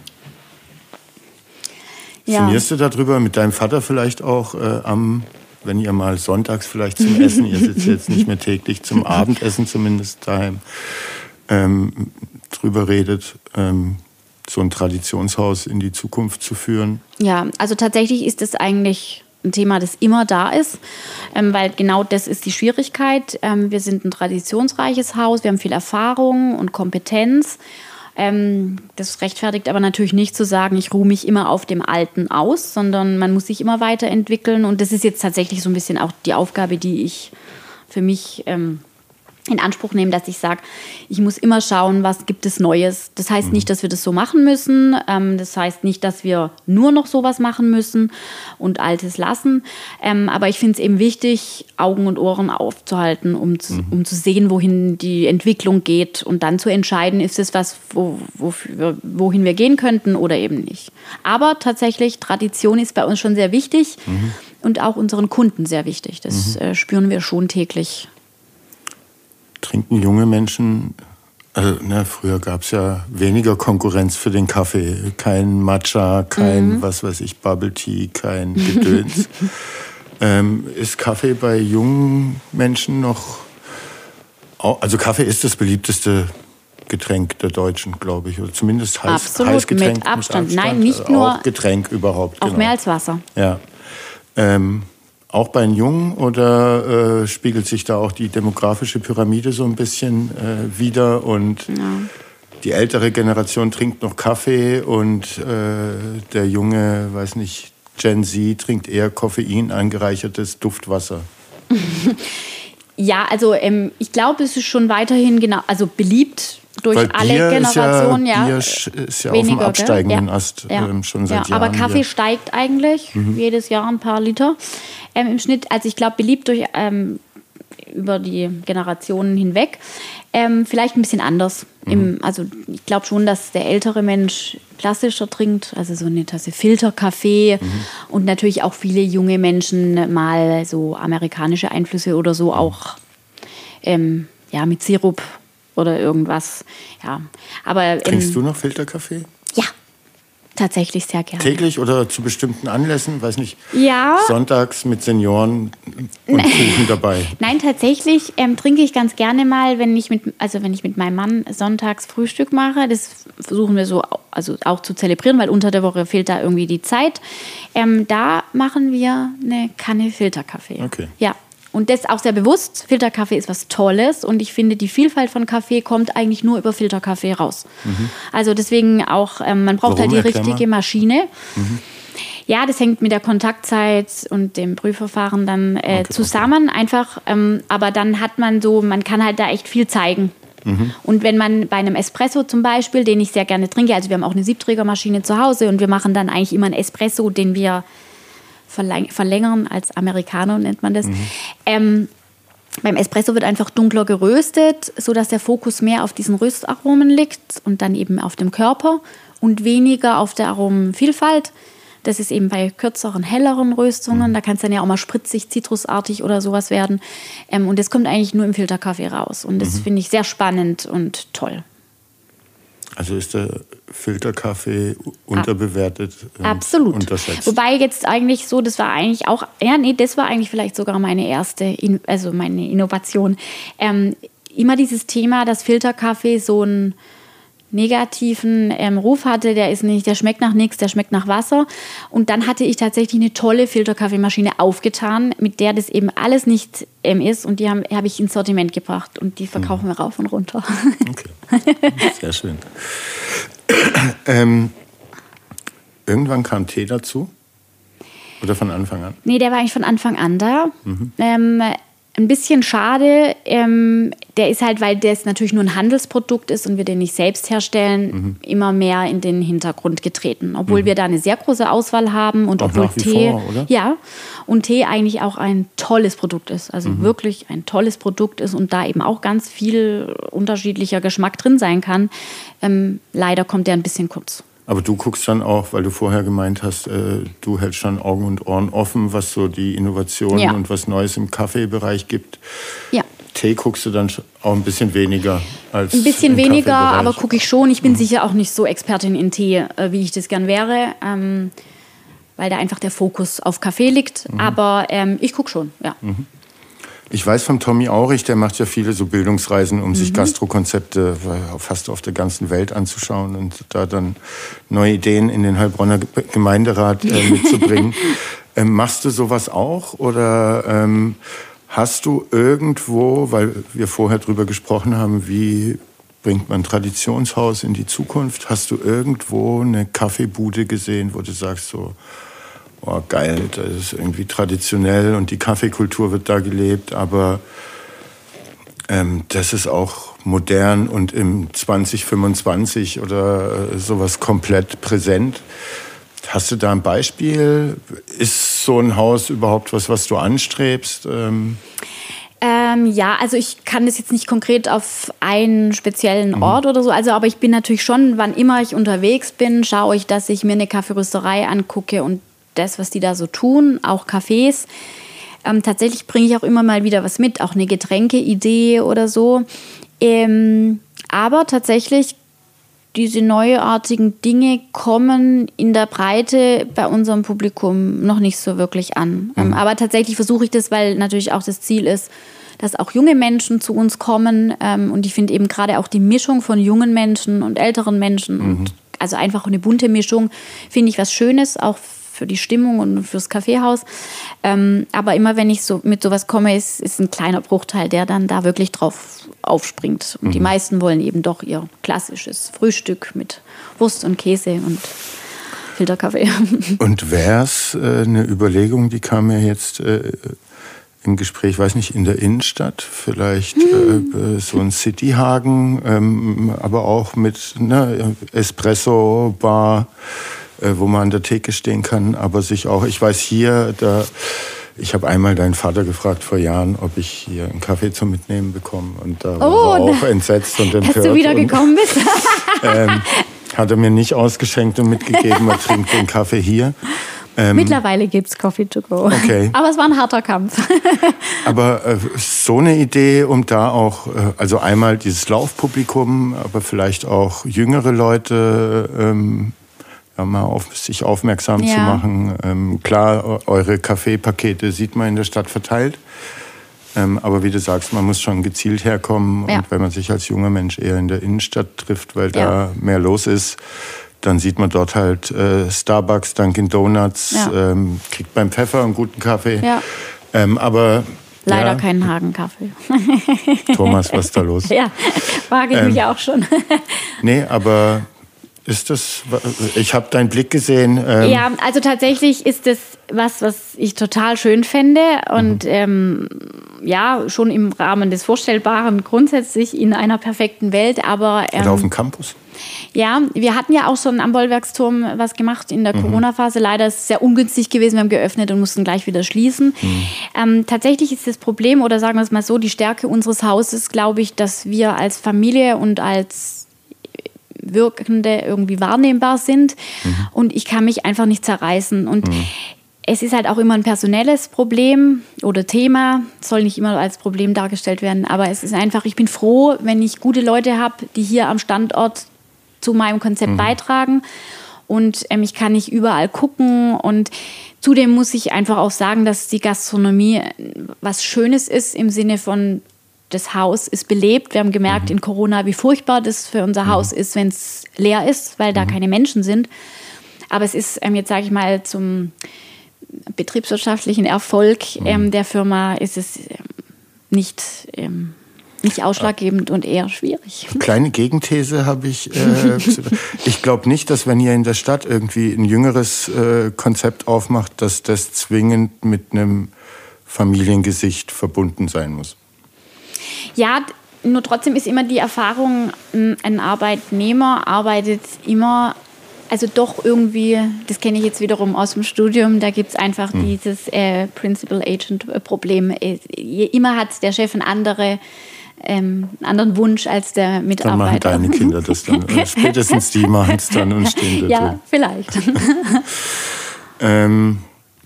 Ja. Sinnierst du darüber mit deinem Vater vielleicht auch äh, am, wenn ihr mal sonntags vielleicht zum Essen, ihr sitzt jetzt nicht mehr täglich zum Abendessen zumindest daheim, ähm, drüber redet, ähm, so ein Traditionshaus in die Zukunft zu führen? Ja, also tatsächlich ist es eigentlich ein Thema, das immer da ist, ähm, weil genau das ist die Schwierigkeit. Ähm, wir sind ein traditionsreiches Haus, wir haben viel Erfahrung und Kompetenz. Ähm, das rechtfertigt aber natürlich nicht zu sagen, ich ruhe mich immer auf dem Alten aus, sondern man muss sich immer weiterentwickeln. Und das ist jetzt tatsächlich so ein bisschen auch die Aufgabe, die ich für mich ähm, in Anspruch nehme, dass ich sage, ich muss immer schauen, was gibt es Neues. Das heißt nicht, dass wir das so machen müssen. Ähm, das heißt nicht, dass wir nur noch sowas machen müssen und Altes lassen. Ähm, aber ich finde es eben wichtig, Augen und Ohren aufzuhalten, um zu, mhm. um zu sehen, wohin die Entwicklung geht und dann zu entscheiden, ist es was, wo, wofür, wohin wir gehen könnten oder eben nicht. Aber tatsächlich, Tradition ist bei uns schon sehr wichtig mhm. und auch unseren Kunden sehr wichtig. Das mhm. äh, spüren wir schon täglich. Trinken junge Menschen, also ne, früher gab es ja weniger Konkurrenz für den Kaffee. Kein Matcha, kein, mhm. was weiß ich, Bubble Tea, kein Gedöns. ähm, ist Kaffee bei jungen Menschen noch, also Kaffee ist das beliebteste Getränk der Deutschen, glaube ich. Oder zumindest heiß, Absolut, Heißgetränk mit Abstand. mit Abstand. Nein, nicht also nur. Auch Getränk überhaupt. Auch genau. mehr als Wasser. Ja. Ähm, Auch bei den Jungen oder äh, spiegelt sich da auch die demografische Pyramide so ein bisschen äh, wider und ja. die ältere Generation trinkt noch Kaffee und äh, der junge, weiß nicht, Gen Z trinkt eher Koffein angereichertes Duftwasser? Ja, also ähm, ich glaube, es ist schon weiterhin genau, also beliebt durch Weil alle Bier Generationen. Ist ja, ja, Bier ist ja weniger, auf dem absteigenden ja. Ast ja. ähm, schon seit ja, Jahren. Aber Kaffee hier. steigt eigentlich mhm. jedes Jahr ein paar Liter ähm, im Schnitt. Also ich glaube, beliebt durch ähm, über die Generationen hinweg. Ähm, vielleicht ein bisschen anders. Mhm. Im, also ich glaube schon, dass der ältere Mensch klassischer trinkt, also so eine Tasse Filterkaffee mhm. und natürlich auch viele junge Menschen mal so amerikanische Einflüsse oder so mhm. auch ähm, ja, mit Sirup oder irgendwas. Ja. Aber, Trinkst ähm, du noch Filterkaffee? Ja, tatsächlich sehr gerne. Täglich oder zu bestimmten Anlässen? Weiß nicht. Ja. Sonntags mit Senioren und Kuchen dabei? Nein, tatsächlich ähm, trinke ich ganz gerne mal, wenn ich mit, also wenn ich mit meinem Mann sonntags Frühstück mache. Das versuchen wir so also auch zu zelebrieren, weil unter der Woche fehlt da irgendwie die Zeit. Ähm, da machen wir eine Kanne Filterkaffee. Okay. Ja. Und das auch sehr bewusst. Filterkaffee ist was Tolles und ich finde, die Vielfalt von Kaffee kommt eigentlich nur über Filterkaffee raus. Mhm. Also deswegen auch, ähm, man braucht Warum? halt die Erklär richtige mal. Maschine. Mhm. Ja, das hängt mit der Kontaktzeit und dem Prüfverfahren dann äh, okay, zusammen. Okay. Einfach, ähm, aber dann hat man so, man kann halt da echt viel zeigen. Mhm. Und wenn man bei einem Espresso zum Beispiel, den ich sehr gerne trinke, also wir haben auch eine Siebträgermaschine zu Hause und wir machen dann eigentlich immer einen Espresso, den wir verlängern, als Americano nennt man das. Mhm. Ähm, beim Espresso wird einfach dunkler geröstet, sodass der Fokus mehr auf diesen Röstaromen liegt und dann eben auf dem Körper und weniger auf der Aromenvielfalt. Das ist eben bei kürzeren, helleren Röstungen. Mhm. Da kann es dann ja auch mal spritzig, zitrusartig oder sowas werden. Ähm, und das kommt eigentlich nur im Filterkaffee raus. Und das mhm. finde ich sehr spannend und toll. Also ist der Filterkaffee unterbewertet und Absolut. Unterschätzt. Wobei jetzt eigentlich so, das war eigentlich auch, ja nee, das war eigentlich vielleicht sogar meine erste, also meine Innovation. Ähm, immer dieses Thema, dass Filterkaffee so einen negativen ähm, Ruf hatte, der ist nicht, der schmeckt nach nichts, der schmeckt nach Wasser. Und dann hatte ich tatsächlich eine tolle Filterkaffeemaschine aufgetan, mit der das eben alles nicht ähm, ist. Und die habe hab ich ins Sortiment gebracht und die verkaufen wir rauf und runter. Okay, sehr schön. ähm, irgendwann kam Tee dazu? Oder von Anfang an? Nee, der war eigentlich von Anfang an da. Mhm. Ähm, ein bisschen schade, ähm, der ist halt, weil das natürlich nur ein Handelsprodukt ist und wir den nicht selbst herstellen, mhm. immer mehr in den Hintergrund getreten. Obwohl mhm. wir da eine sehr große Auswahl haben und auch obwohl nach wie Tee, vor, oder? Ja, und Tee eigentlich auch ein tolles Produkt ist. Also mhm. wirklich ein tolles Produkt ist und da eben auch ganz viel unterschiedlicher Geschmack drin sein kann. Ähm, leider kommt der ein bisschen kurz. Aber du guckst dann auch, weil du vorher gemeint hast, äh, du hältst schon Augen und Ohren offen, was so die Innovationen ja. und was Neues im Kaffeebereich gibt. Ja. Tee guckst du dann auch ein bisschen weniger als Ein bisschen im weniger, Kaffeebereich. aber gucke ich schon. Ich bin mhm. sicher auch nicht so Expertin in Tee, äh, wie ich das gern wäre, ähm, weil da einfach der Fokus auf Kaffee liegt. Mhm. Aber ähm, ich gucke schon, ja. Mhm. Ich weiß vom Tommy Aurich, der macht ja viele so Bildungsreisen, um mhm. sich Gastrokonzepte fast auf der ganzen Welt anzuschauen und da dann neue Ideen in den Heilbronner Gemeinderat äh, mitzubringen. ähm, machst du sowas auch oder ähm, hast du irgendwo, weil wir vorher drüber gesprochen haben, wie bringt man Traditionshaus in die Zukunft, hast du irgendwo eine Kaffeebude gesehen, wo du sagst so, oh, geil, das ist irgendwie traditionell und die Kaffeekultur wird da gelebt, aber ähm, das ist auch modern und im zwanzig fünfundzwanzig oder äh, sowas komplett präsent. Hast du da ein Beispiel? Ist so ein Haus überhaupt was, was du anstrebst? Ähm Ähm, ja, also ich kann das jetzt nicht konkret auf einen speziellen Ort mhm. oder so, also aber ich bin natürlich schon, wann immer ich unterwegs bin, schaue ich, dass ich mir eine Kaffeerösterei angucke und das, was die da so tun, auch Cafés. Ähm, tatsächlich bringe ich auch immer mal wieder was mit, auch eine Getränkeidee oder so. Ähm, aber tatsächlich, diese neuartigen Dinge kommen in der Breite bei unserem Publikum noch nicht so wirklich an. Mhm. Ähm, aber tatsächlich versuche ich das, weil natürlich auch das Ziel ist, dass auch junge Menschen zu uns kommen. Ähm, und ich finde eben gerade auch die Mischung von jungen Menschen und älteren Menschen, mhm. und also einfach eine bunte Mischung, finde ich was Schönes, auch für die Stimmung und fürs Kaffeehaus. Ähm, aber immer, wenn ich so mit sowas komme, ist, ist ein kleiner Bruchteil, der dann da wirklich drauf aufspringt. Und mhm. die meisten wollen eben doch ihr klassisches Frühstück mit Wurst und Käse und Filterkaffee. Und wäre es äh, eine Überlegung, die kam mir jetzt äh, im Gespräch, weiß nicht, in der Innenstadt, vielleicht hm. äh, so ein Cityhagen, ähm, aber auch mit ne, Espresso-Bar, wo man an der Theke stehen kann, aber sich auch, ich weiß hier, da, ich habe einmal deinen Vater gefragt vor Jahren, ob ich hier einen Kaffee zum Mitnehmen bekomme und da war oh, er auch entsetzt und empört. Dass du wieder und, gekommen bist. ähm, hat er mir nicht ausgeschenkt und mitgegeben, er trinkt den Kaffee hier. Ähm, Mittlerweile gibt es Coffee to go. Okay. Aber es war ein harter Kampf. Aber äh, so eine Idee, um da auch, äh, also einmal dieses Laufpublikum, aber vielleicht auch jüngere Leute, ähm, ja, mal auf sich aufmerksam ja. zu machen. Ähm, klar, eure Kaffeepakete sieht man in der Stadt verteilt. Ähm, aber wie du sagst, man muss schon gezielt herkommen. Ja. Und wenn man sich als junger Mensch eher in der Innenstadt trifft, weil ja. da mehr los ist, dann sieht man dort halt äh, Starbucks, Dunkin' Donuts, ja. ähm, kriegt beim Pfeffer einen guten Kaffee. Ja. Ähm, aber leider ja, keinen Hagenkaffee. Thomas, was ist da los? Ja, frage ich ähm, mich auch schon. Nee, aber ist das, ich habe deinen Blick gesehen. Ähm ja, also tatsächlich ist das was, was ich total schön fände und mhm. ähm, ja, schon im Rahmen des Vorstellbaren grundsätzlich in einer perfekten Welt, aber... Ähm, Oder auf dem Campus? Ja, wir hatten ja auch schon am Bollwerksturm was gemacht in der mhm. Corona-Phase. Leider ist es sehr ungünstig gewesen. Wir haben geöffnet und mussten gleich wieder schließen. Mhm. Ähm, tatsächlich ist das Problem, oder sagen wir es mal so, die Stärke unseres Hauses, glaube ich, dass wir als Familie und als Wirkende irgendwie wahrnehmbar sind. Mhm. Und ich kann mich einfach nicht zerreißen. Und mhm. es ist halt auch immer ein personelles Problem oder Thema, soll nicht immer als Problem dargestellt werden, aber es ist einfach, ich bin froh, wenn ich gute Leute habe, die hier am Standort zu meinem Konzept mhm. beitragen und ähm, ich kann nicht überall gucken und zudem muss ich einfach auch sagen, dass die Gastronomie was Schönes ist im Sinne von, das Haus ist belebt. Wir haben gemerkt mhm. in Corona, wie furchtbar das für unser mhm. Haus ist, wenn es leer ist, weil da mhm. keine Menschen sind. Aber es ist ähm, jetzt, sage ich mal, zum betriebswirtschaftlichen Erfolg mhm. ähm, der Firma ist es ähm, nicht ähm, nicht ausschlaggebend und eher schwierig. Kleine Gegenthese habe ich. Äh, ich glaube nicht, dass wenn ihr in der Stadt irgendwie ein jüngeres äh, Konzept aufmacht, dass das zwingend mit einem Familiengesicht verbunden sein muss. Ja, nur trotzdem ist immer die Erfahrung, ein Arbeitnehmer arbeitet immer, also doch irgendwie, das kenne ich jetzt wiederum aus dem Studium, da gibt es einfach hm. dieses äh, Principal-Agent-Problem. Immer hat der Chef einen, andere, ähm, einen anderen Wunsch als der Mitarbeiter. Dann machen deine Kinder das dann. Spätestens die machen es dann und stehen da. Ja, drin. vielleicht. ähm,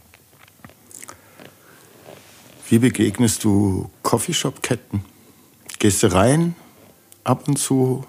wie begegnest du Coffeeshop-Ketten? Gehst du rein, ab und zu?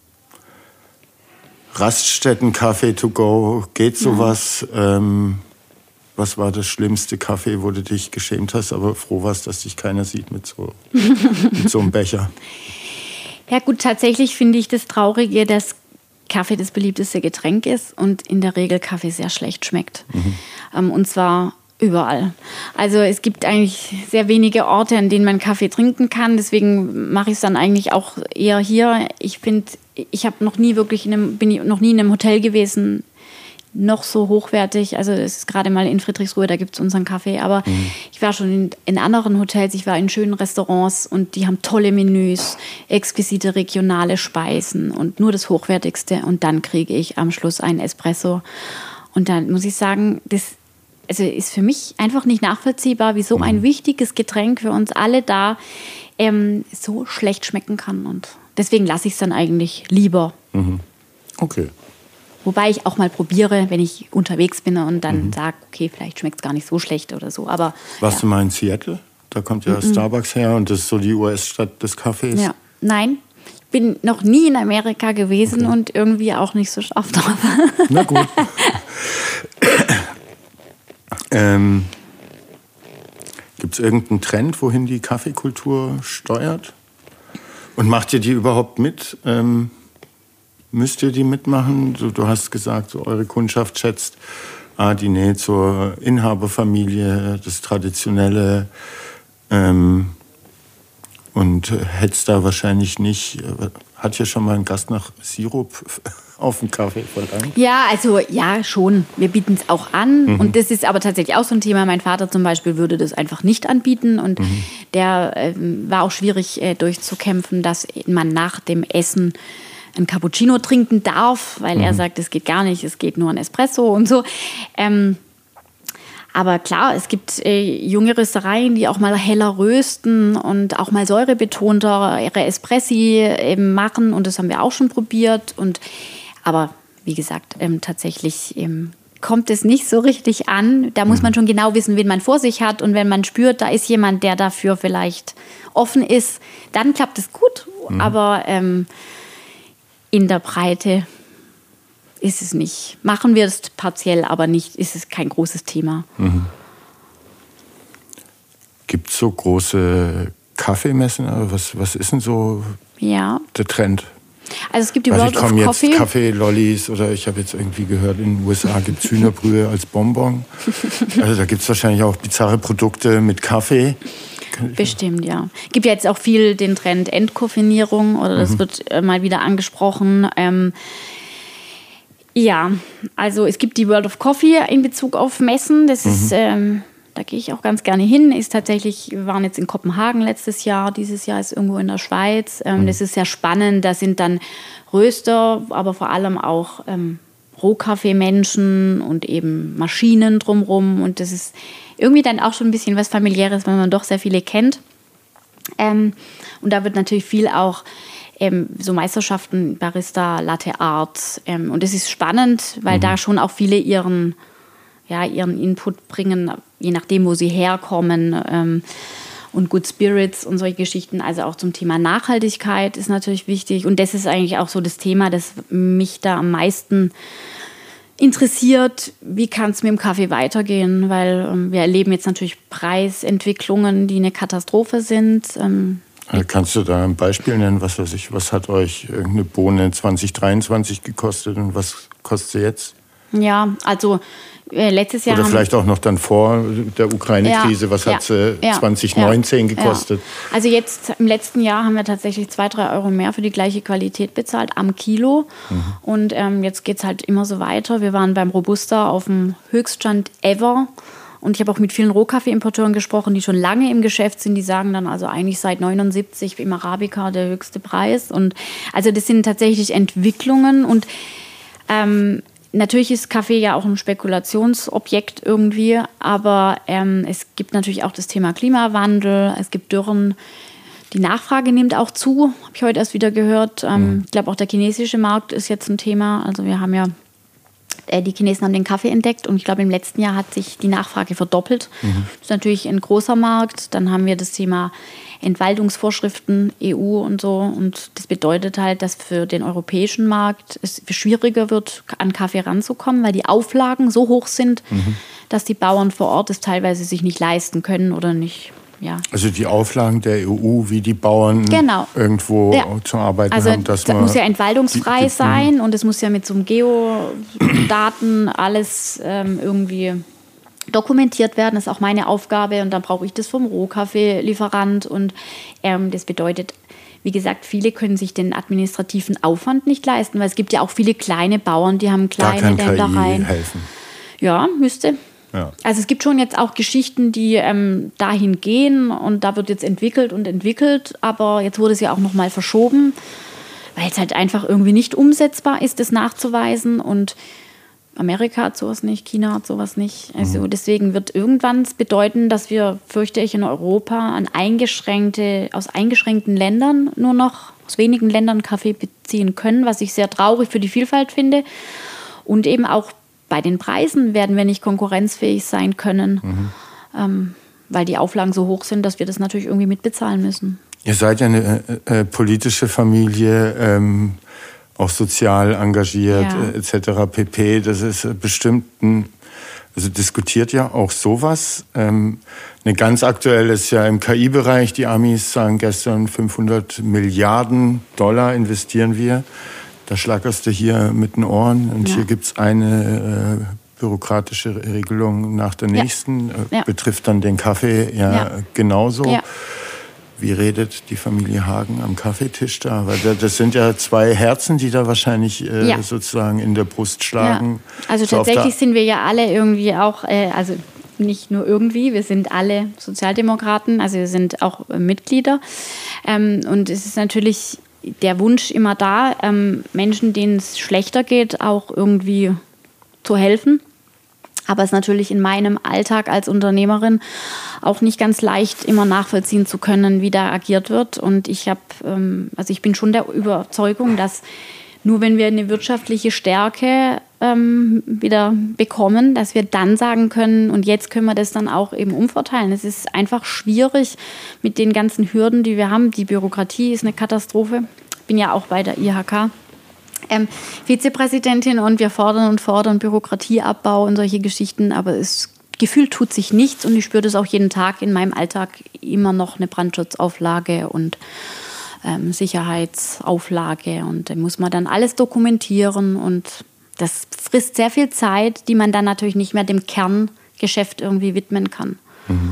Raststätten, Kaffee to go, geht sowas? Ja. Ähm, was war das schlimmste Kaffee, wo du dich geschämt hast, aber froh warst, dass dich keiner sieht mit so, mit so einem Becher? Ja gut, tatsächlich finde ich das Traurige, dass Kaffee das beliebteste Getränk ist und in der Regel Kaffee sehr schlecht schmeckt. Mhm. Ähm, und zwar überall. Also es gibt eigentlich sehr wenige Orte, an denen man Kaffee trinken kann. Deswegen mache ich es dann eigentlich auch eher hier. Ich finde, ich habe noch nie wirklich in einem, bin noch nie in einem Hotel gewesen, noch so hochwertig. Also es ist gerade mal in Friedrichsruhe, da gibt es unseren Kaffee. Aber mhm. ich war schon in, in anderen Hotels, ich war in schönen Restaurants und die haben tolle Menüs, exquisite regionale Speisen und nur das Hochwertigste. Und dann kriege ich am Schluss einen Espresso. Und dann muss ich sagen, das Also ist für mich einfach nicht nachvollziehbar, wie so ein wichtiges Getränk für uns alle da ähm, so schlecht schmecken kann. Und deswegen lasse ich es dann eigentlich lieber. Mhm. Okay. Wobei ich auch mal probiere, wenn ich unterwegs bin und dann mhm. sage, okay, vielleicht schmeckt es gar nicht so schlecht oder so. Aber, Warst ja. du mal in Seattle? Da kommt ja mhm. Starbucks her und das ist so die U S-Stadt des Kaffees. Ja. Nein, ich bin noch nie in Amerika gewesen okay. und irgendwie auch nicht so scharf drauf. Na gut. Ähm, gibt es irgendeinen Trend, wohin die Kaffeekultur steuert? Und macht ihr die überhaupt mit? Ähm, müsst ihr die mitmachen? Du, du hast gesagt, so eure Kundschaft schätzt ah, die Nähe zur Inhaberfamilie, das Traditionelle. Ähm, und hättest da wahrscheinlich nicht... Hat hier schon mal ein Gast nach Sirup auf dem Kaffee verlangt? Ja, also ja, schon. Wir bieten es auch an. Mhm. Und das ist aber tatsächlich auch so ein Thema. Mein Vater zum Beispiel würde das einfach nicht anbieten. Und mhm. der äh, war auch schwierig äh, durchzukämpfen, dass man nach dem Essen ein Cappuccino trinken darf, weil mhm. er sagt, es geht gar nicht, es geht nur ein Espresso und so. Ähm, Aber klar, es gibt äh, junge Röstereien, die auch mal heller rösten und auch mal säurebetonter ihre Espressi eben machen. Und das haben wir auch schon probiert. Und, aber wie gesagt, ähm, tatsächlich ähm, kommt es nicht so richtig an. Da muss man schon genau wissen, wen man vor sich hat. Und wenn man spürt, da ist jemand, der dafür vielleicht offen ist, dann klappt es gut. Mhm. Aber ähm, in der Breite ist es nicht. Machen wir es partiell, aber nicht, ist es kein großes Thema. Mhm. Gibt es so große Kaffeemessen? Was, was ist denn so ja. der Trend? Also es gibt die also World ich of komme Coffee. jetzt Kaffee-Lollis oder ich habe jetzt irgendwie gehört, in den U S A gibt es Hühnerbrühe als Bonbon. Also da gibt es wahrscheinlich auch bizarre Produkte mit Kaffee. Bestimmt, ja. Es gibt ja jetzt auch viel den Trend Entkoffinierung oder das mhm. wird äh, mal wieder angesprochen. Ähm, ja, also es gibt die World of Coffee in Bezug auf Messen. Das mhm. ist, ähm, da gehe ich auch ganz gerne hin. Ist tatsächlich, wir waren jetzt in Kopenhagen letztes Jahr. Dieses Jahr ist irgendwo in der Schweiz. Ähm, mhm. Das ist sehr spannend. Da sind dann Röster, aber vor allem auch ähm, Rohkaffeemenschen und eben Maschinen drumherum. Und das ist irgendwie dann auch schon ein bisschen was Familiäres, weil man doch sehr viele kennt. Ähm, und da wird natürlich viel auch ähm, so Meisterschaften, Barista, Latte Art. Ähm, und das ist spannend, weil mhm. da schon auch viele ihren, ja, ihren Input bringen, je nachdem, wo sie herkommen. Ähm, und Good Spirits und solche Geschichten. Also auch zum Thema Nachhaltigkeit ist natürlich wichtig. Und das ist eigentlich auch so das Thema, das mich da am meisten interessiert, wie kann es mit dem Kaffee weitergehen, weil ähm, wir erleben jetzt natürlich Preisentwicklungen, die eine Katastrophe sind. Ähm, Kannst du da ein Beispiel nennen, was weiß ich, was hat euch irgendeine Bohne zwanzig dreiundzwanzig gekostet und was kostet sie jetzt? Ja, also äh, letztes Jahr. Oder haben vielleicht auch noch dann vor der Ukraine-Krise. Ja, Was ja, hat sie ja, zwanzig neunzehn ja, gekostet? Ja. Also jetzt im letzten Jahr haben wir tatsächlich zwei, drei Euro mehr für die gleiche Qualität bezahlt am Kilo. Mhm. Und ähm, jetzt geht es halt immer so weiter. Wir waren beim Robusta auf dem Höchststand ever. Und ich habe auch mit vielen Rohkaffeeimporteuren gesprochen, die schon lange im Geschäft sind. Die sagen dann also eigentlich seit neunundsiebzig im Arabica der höchste Preis. Und also das sind tatsächlich Entwicklungen. Und ähm, natürlich ist Kaffee ja auch ein Spekulationsobjekt irgendwie. Aber ähm, es gibt natürlich auch das Thema Klimawandel. Es gibt Dürren. Die Nachfrage nimmt auch zu, habe ich heute erst wieder gehört. Ähm, mhm. Ich glaube, auch der chinesische Markt ist jetzt ein Thema. Also wir haben ja Die Chinesen haben den Kaffee entdeckt und ich glaube, im letzten Jahr hat sich die Nachfrage verdoppelt. Mhm. Das ist natürlich ein großer Markt. Dann haben wir das Thema Entwaldungsvorschriften, E U und so. Und das bedeutet halt, dass für den europäischen Markt es schwieriger wird, an Kaffee ranzukommen, weil die Auflagen so hoch sind, mhm. dass die Bauern vor Ort es teilweise sich nicht leisten können oder nicht. Ja. Also die Auflagen der E U, wie die Bauern genau. irgendwo ja. zu arbeiten also haben. Das muss ja entwaldungsfrei die, die, sein und es muss ja mit so einem Geodaten alles ähm, irgendwie dokumentiert werden. Das ist auch meine Aufgabe und dann brauche ich das vom Rohkaffeelieferant und ähm, das bedeutet, wie gesagt, viele können sich den administrativen Aufwand nicht leisten, weil es gibt ja auch viele kleine Bauern, die haben kleine Ländereien. helfen. Ja, müsste. Ja. Also es gibt schon jetzt auch Geschichten, die ähm, dahin gehen und da wird jetzt entwickelt und entwickelt, aber jetzt wurde es ja auch nochmal verschoben, weil es halt einfach irgendwie nicht umsetzbar ist, das nachzuweisen und Amerika hat sowas nicht, China hat sowas nicht. Also mhm. deswegen wird irgendwann es bedeuten, dass wir, fürchte ich, in Europa an eingeschränkte, aus eingeschränkten Ländern nur noch, aus wenigen Ländern Kaffee beziehen können, was ich sehr traurig für die Vielfalt finde und eben auch bei den Preisen werden wir nicht konkurrenzfähig sein können, mhm. ähm, weil die Auflagen so hoch sind, dass wir das natürlich irgendwie mitbezahlen müssen. Ihr seid ja eine äh, politische Familie, ähm, auch sozial engagiert, ja. äh, et cetera pp. Das ist bestimmt ein, also diskutiert ja auch sowas. Ähm, eine ganz aktuelle ist ja im K I-Bereich. Die Amis sagen gestern fünfhundert Milliarden Dollar investieren wir. Da schlackerst du hier mit den Ohren und ja. hier gibt es eine äh, bürokratische Regelung nach der nächsten, ja. Äh, ja. betrifft dann den Kaffee ja, ja. genauso. Ja. Wie redet die Familie Hagen am Kaffeetisch da? Weil das sind ja zwei Herzen, die da wahrscheinlich äh, ja. sozusagen in der Brust schlagen. Ja. Also so tatsächlich sind wir ja alle irgendwie auch, äh, also nicht nur irgendwie, wir sind alle Sozialdemokraten, also wir sind auch äh, Mitglieder. Ähm, und es ist natürlich der Wunsch immer da, ähm, Menschen, denen es schlechter geht, auch irgendwie zu helfen. Aber es ist natürlich in meinem Alltag als Unternehmerin auch nicht ganz leicht, immer nachvollziehen zu können, wie da agiert wird. Und ich habe, ähm, also ich bin schon der Überzeugung, dass nur wenn wir eine wirtschaftliche Stärke ähm, wieder bekommen, dass wir dann sagen können, und jetzt können wir das dann auch eben umverteilen. Es ist einfach schwierig mit den ganzen Hürden, die wir haben. Die Bürokratie ist eine Katastrophe. Ich bin ja auch bei der I H K ähm, Vizepräsidentin und wir fordern und fordern Bürokratieabbau und solche Geschichten, aber es gefühlt tut sich nichts und ich spüre das auch jeden Tag in meinem Alltag immer noch eine Brandschutzauflage und ähm, Sicherheitsauflage und da muss man dann alles dokumentieren und das frisst sehr viel Zeit, die man dann natürlich nicht mehr dem Kerngeschäft irgendwie widmen kann. Mhm.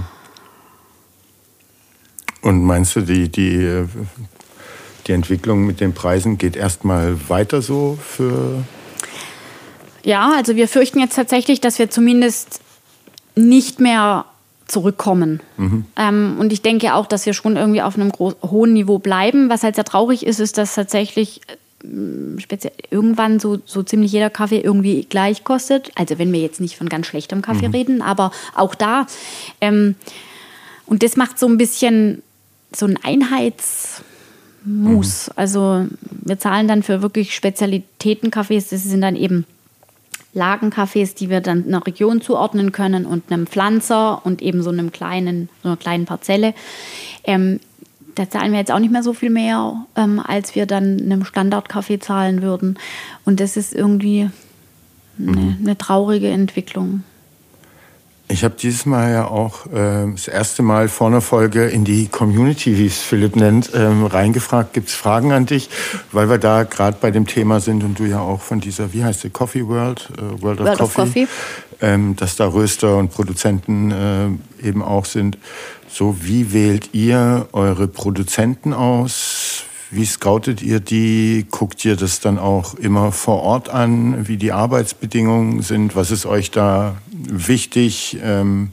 Und meinst du, die, die, die Entwicklung mit den Preisen geht erstmal weiter so für... Ja, also wir fürchten jetzt tatsächlich, dass wir zumindest nicht mehr zurückkommen. Mhm. Ähm, und ich denke auch, dass wir schon irgendwie auf einem groß, hohen Niveau bleiben. Was halt sehr traurig ist, ist, dass tatsächlich äh, speziell irgendwann so, so ziemlich jeder Kaffee irgendwie gleich kostet. Also wenn wir jetzt nicht von ganz schlechtem Kaffee mhm. reden, aber auch da. Ähm, und das macht so ein bisschen so ein Einheitsmus. Mhm. Also wir zahlen dann für wirklich Spezialitätenkaffees, das sind dann eben Lagenkaffees, die wir dann einer Region zuordnen können und einem Pflanzer und eben so einem kleinen, so einer kleinen Parzelle. Ähm, da zahlen wir jetzt auch nicht mehr so viel mehr, ähm, als wir dann einem Standardkaffee zahlen würden. Und das ist irgendwie eine, mhm. eine traurige Entwicklung. Ich habe dieses Mal ja auch äh, das erste Mal vor einer Folge in die Community, wie es Philipp nennt, ähm, reingefragt. Gibt es Fragen an dich? Weil wir da gerade bei dem Thema sind und du ja auch von dieser, wie heißt die, Coffee World, äh, World, of World Coffee, of Coffee. Ähm, dass da Röster und Produzenten äh, eben auch sind. So, wie wählt ihr eure Produzenten aus? Wie scoutet ihr die? Guckt ihr das dann auch immer vor Ort an, wie die Arbeitsbedingungen sind? Was ist euch da wichtig? Ähm,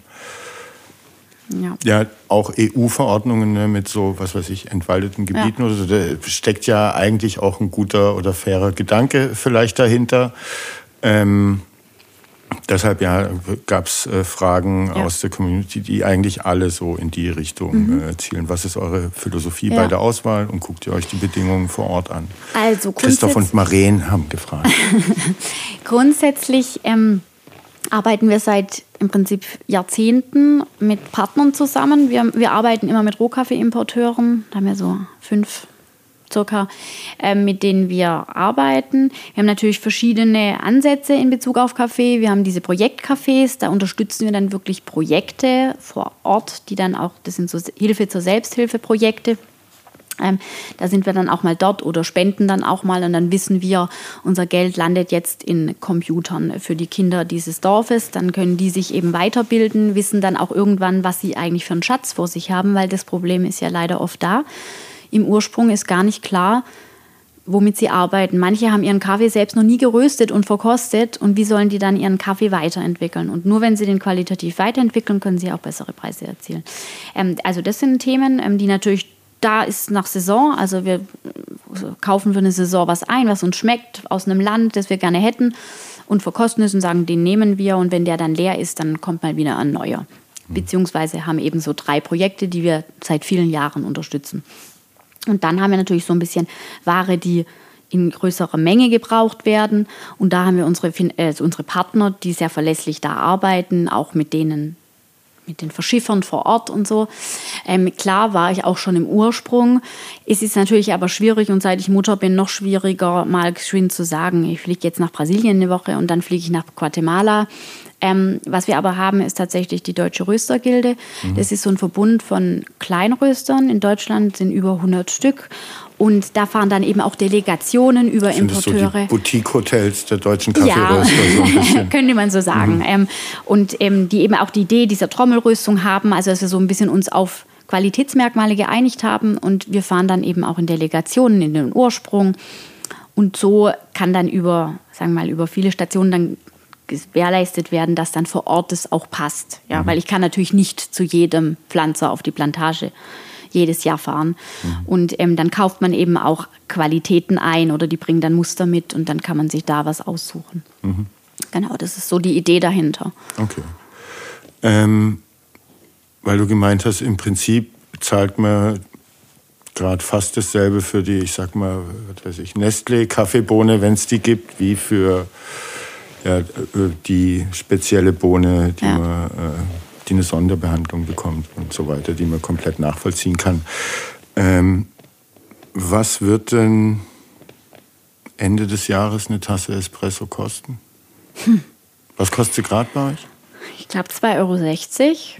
ja. ja, auch E U-Verordnungen, ne, mit so, was weiß ich, entwaldeten Gebieten ja. oder so. Da steckt ja eigentlich auch ein guter oder fairer Gedanke vielleicht dahinter. Ähm, Deshalb ja, gab es äh, Fragen ja. aus der Community, die eigentlich alle so in die Richtung mhm. äh, zielen. Was ist eure Philosophie ja. bei der Auswahl und guckt ihr euch die Bedingungen vor Ort an? Also Christoph und Maren haben gefragt. Grundsätzlich ähm, arbeiten wir seit im Prinzip Jahrzehnten mit Partnern zusammen. Wir, wir arbeiten immer mit Rohkaffeeimporteuren. Da haben wir so fünf circa, äh, mit denen wir arbeiten. Wir haben natürlich verschiedene Ansätze in Bezug auf Kaffee. Wir haben diese Projektcafés, da unterstützen wir dann wirklich Projekte vor Ort, die dann auch, das sind so Hilfe zur Selbsthilfe-Projekte. Ähm, da sind wir dann auch mal dort oder spenden dann auch mal und dann wissen wir, unser Geld landet jetzt in Computern für die Kinder dieses Dorfes. Dann können die sich eben weiterbilden, wissen dann auch irgendwann, was sie eigentlich für einen Schatz vor sich haben, weil das Problem ist ja leider oft da. Im Ursprung ist gar nicht klar, womit sie arbeiten. Manche haben ihren Kaffee selbst noch nie geröstet und verkostet und wie sollen die dann ihren Kaffee weiterentwickeln? Und nur wenn sie den qualitativ weiterentwickeln, können sie auch bessere Preise erzielen. Ähm, also das sind Themen, ähm, die natürlich, da ist nach Saison, also wir kaufen für eine Saison was ein, was uns schmeckt, aus einem Land, das wir gerne hätten und verkosten es und sagen, den nehmen wir und wenn der dann leer ist, dann kommt mal wieder ein neuer. Beziehungsweise haben eben so drei Projekte, die wir seit vielen Jahren unterstützen. Und dann haben wir natürlich so ein bisschen Ware, die in größerer Menge gebraucht werden. Und da haben wir unsere, äh, unsere Partner, die sehr verlässlich da arbeiten, auch mit denen, mit den Verschiffern vor Ort und so. Ähm, klar war ich auch schon im Ursprung. Es ist natürlich aber schwierig und seit ich Mutter bin, noch schwieriger, mal geschwind zu sagen, ich fliege jetzt nach Brasilien eine Woche und dann fliege ich nach Guatemala. Ähm, was wir aber haben, ist tatsächlich die Deutsche Röstergilde. Mhm. Das ist so ein Verbund von Kleinröstern. In Deutschland sind über hundert Stück. Und da fahren dann eben auch Delegationen über sind Importeure. Das so die Boutique-Hotels der deutschen Kaffeeröster? Ja, so ein bisschen. Könnte man so sagen. Mhm. Ähm, und ähm, die eben auch die Idee dieser Trommelröstung haben, also dass wir so ein bisschen uns auf Qualitätsmerkmale geeinigt haben. Und wir fahren dann eben auch in Delegationen in den Ursprung. Und so kann dann über, sagen wir mal, über viele Stationen dann gewährleistet werden, dass dann vor Ort es auch passt. Ja, mhm. Weil ich kann natürlich nicht zu jedem Pflanzer auf die Plantage jedes Jahr fahren. Mhm. Und ähm, dann kauft man eben auch Qualitäten ein oder die bringen dann Muster mit und dann kann man sich da was aussuchen. Mhm. Genau, das ist so die Idee dahinter. Okay. Ähm, weil du gemeint hast, im Prinzip zahlt man gerade fast dasselbe für die, ich sag mal, was weiß ich, Nestlé-Kaffeebohne, wenn es die gibt, wie für ja, die spezielle Bohne, die, ja. man, die eine Sonderbehandlung bekommt und so weiter, die man komplett nachvollziehen kann. Ähm, was wird denn Ende des Jahres eine Tasse Espresso kosten? Hm. Was kostet sie gerade bei euch? Ich glaube zwei Euro sechzig.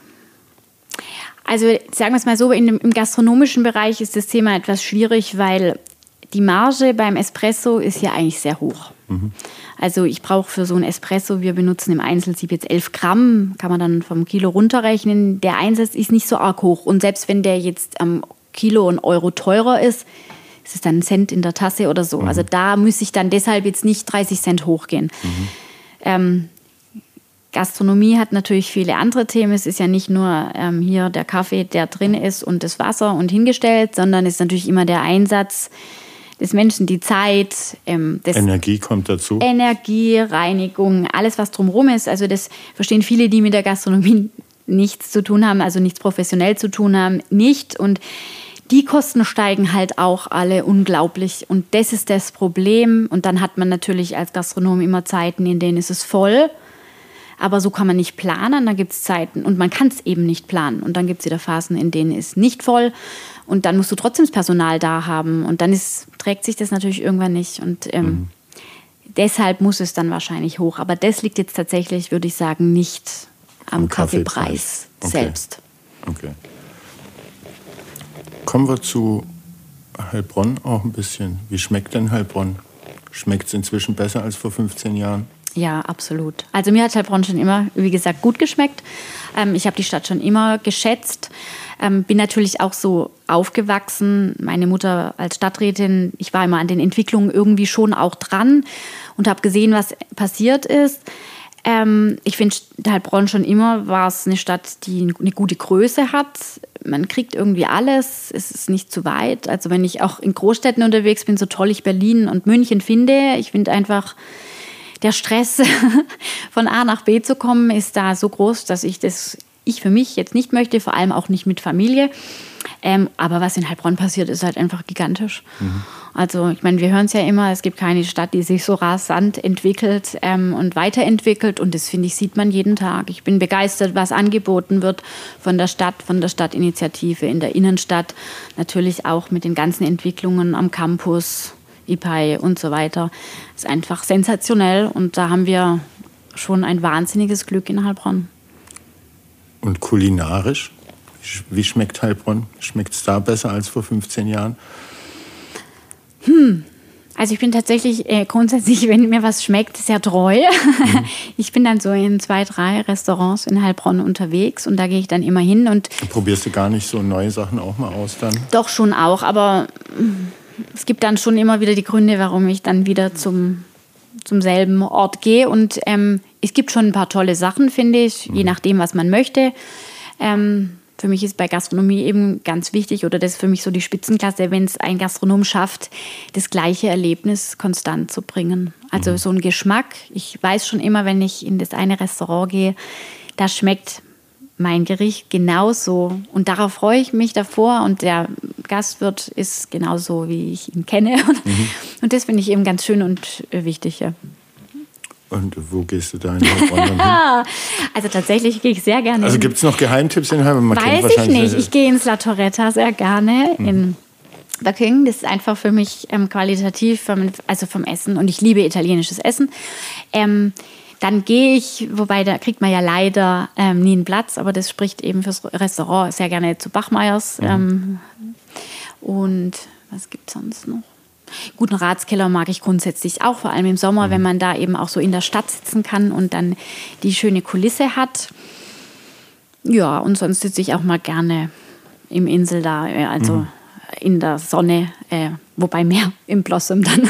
Also sagen wir es mal so, in dem, im gastronomischen Bereich ist das Thema etwas schwierig, weil die Marge beim Espresso ist ja eigentlich sehr hoch. Mhm. Also ich brauche für so ein Espresso, wir benutzen im Einzelsieb jetzt elf Gramm, kann man dann vom Kilo runterrechnen. Der Einsatz ist nicht so arg hoch. Und selbst wenn der jetzt am Kilo ein Euro teurer ist, ist es dann ein Cent in der Tasse oder so. Mhm. Also da müsste ich dann deshalb jetzt nicht dreißig Cent hochgehen. Mhm. Ähm, Gastronomie hat natürlich viele andere Themen. Es ist ja nicht nur ähm, hier der Kaffee, der drin ist und das Wasser und hingestellt, sondern es ist natürlich immer der Einsatz des Menschen, die Zeit. Ähm, das Energie kommt dazu. Energie, Reinigung, alles was drumherum ist. Also das verstehen viele, die mit der Gastronomie nichts zu tun haben, also nichts professionell zu tun haben, nicht. Und die Kosten steigen halt auch alle unglaublich. Und das ist das Problem. Und dann hat man natürlich als Gastronom immer Zeiten, in denen ist es voll. Aber so kann man nicht planen, da gibt es Zeiten und man kann es eben nicht planen. Und dann gibt es wieder Phasen, in denen es nicht voll und dann musst du trotzdem das Personal da haben und dann ist, trägt sich das natürlich irgendwann nicht. Und ähm, mhm. deshalb muss es dann wahrscheinlich hoch. Aber das liegt jetzt tatsächlich, würde ich sagen, nicht am, am Kaffeepreis okay. selbst. Okay. Kommen wir zu Heilbronn auch ein bisschen. Wie schmeckt denn Heilbronn? Schmeckt es inzwischen besser als vor fünfzehn Jahren? Ja, absolut. Also mir hat Heilbronn schon immer, wie gesagt, gut geschmeckt. Ähm, ich habe die Stadt schon immer geschätzt. Ähm, bin natürlich auch so aufgewachsen. Meine Mutter als Stadträtin, ich war immer an den Entwicklungen irgendwie schon auch dran und habe gesehen, was passiert ist. Ähm, ich finde, Heilbronn schon immer war es eine Stadt, die eine gute Größe hat. Man kriegt irgendwie alles, es ist nicht zu weit. Also wenn ich auch in Großstädten unterwegs bin, so toll ich Berlin und München finde, ich finde einfach, der Stress von A nach B zu kommen, ist da so groß, dass ich das ich für mich jetzt nicht möchte, vor allem auch nicht mit Familie. Ähm, aber was in Heilbronn passiert, ist halt einfach gigantisch. Mhm. Also ich meine, wir hören es ja immer, es gibt keine Stadt, die sich so rasant entwickelt ähm, und weiterentwickelt. Und das, finde ich, sieht man jeden Tag. Ich bin begeistert, was angeboten wird von der Stadt, von der Stadtinitiative in der Innenstadt. Natürlich auch mit den ganzen Entwicklungen am Campus, I P A I und so weiter. Das ist einfach sensationell und da haben wir schon ein wahnsinniges Glück in Heilbronn. Und kulinarisch? Wie schmeckt Heilbronn? Schmeckt es da besser als vor fünfzehn Jahren? Hm. Also ich bin tatsächlich äh, grundsätzlich, wenn mir was schmeckt, sehr treu. Mhm. Ich bin dann so in zwei, drei Restaurants in Heilbronn unterwegs und da gehe ich dann immer hin. Und probierst du gar nicht so neue Sachen auch mal aus dann? Doch, schon auch, aber es gibt dann schon immer wieder die Gründe, warum ich dann wieder zum, zum selben Ort gehe. Und ähm, es gibt schon ein paar tolle Sachen, finde ich, mhm. je nachdem, was man möchte. Ähm, Für mich ist bei Gastronomie eben ganz wichtig, oder das ist für mich so die Spitzenklasse, wenn es ein Gastronom schafft, das gleiche Erlebnis konstant zu bringen. Also mhm. so ein Geschmack. Ich weiß schon immer, wenn ich in das eine Restaurant gehe, da schmeckt mein Gericht genauso. Und darauf freue ich mich davor. Und der Gastwirt ist genauso, wie ich ihn kenne. Mhm. Und das finde ich eben ganz schön und wichtig. Ja. Und wo gehst du da in Heilbronn hin? Also tatsächlich gehe ich sehr gerne. Also gibt es noch Geheimtipps in Heilbronn? Man Weiß ich nicht. Ich gehe ins La Torretta sehr gerne mhm. in Böcking. Das ist einfach für mich ähm, qualitativ, vom, also vom Essen. Und ich liebe italienisches Essen. Ähm, dann gehe ich, wobei da kriegt man ja leider ähm, nie einen Platz, aber das spricht eben fürs Restaurant sehr gerne zu Bachmeiers. Mhm. Ähm, und was gibt es sonst noch? Guten Ratskeller mag ich grundsätzlich auch, vor allem im Sommer, mhm. wenn man da eben auch so in der Stadt sitzen kann und dann die schöne Kulisse hat. Ja, und sonst sitze ich auch mal gerne im Insel da, also mhm. in der Sonne, äh, wobei mehr im Blossom dann.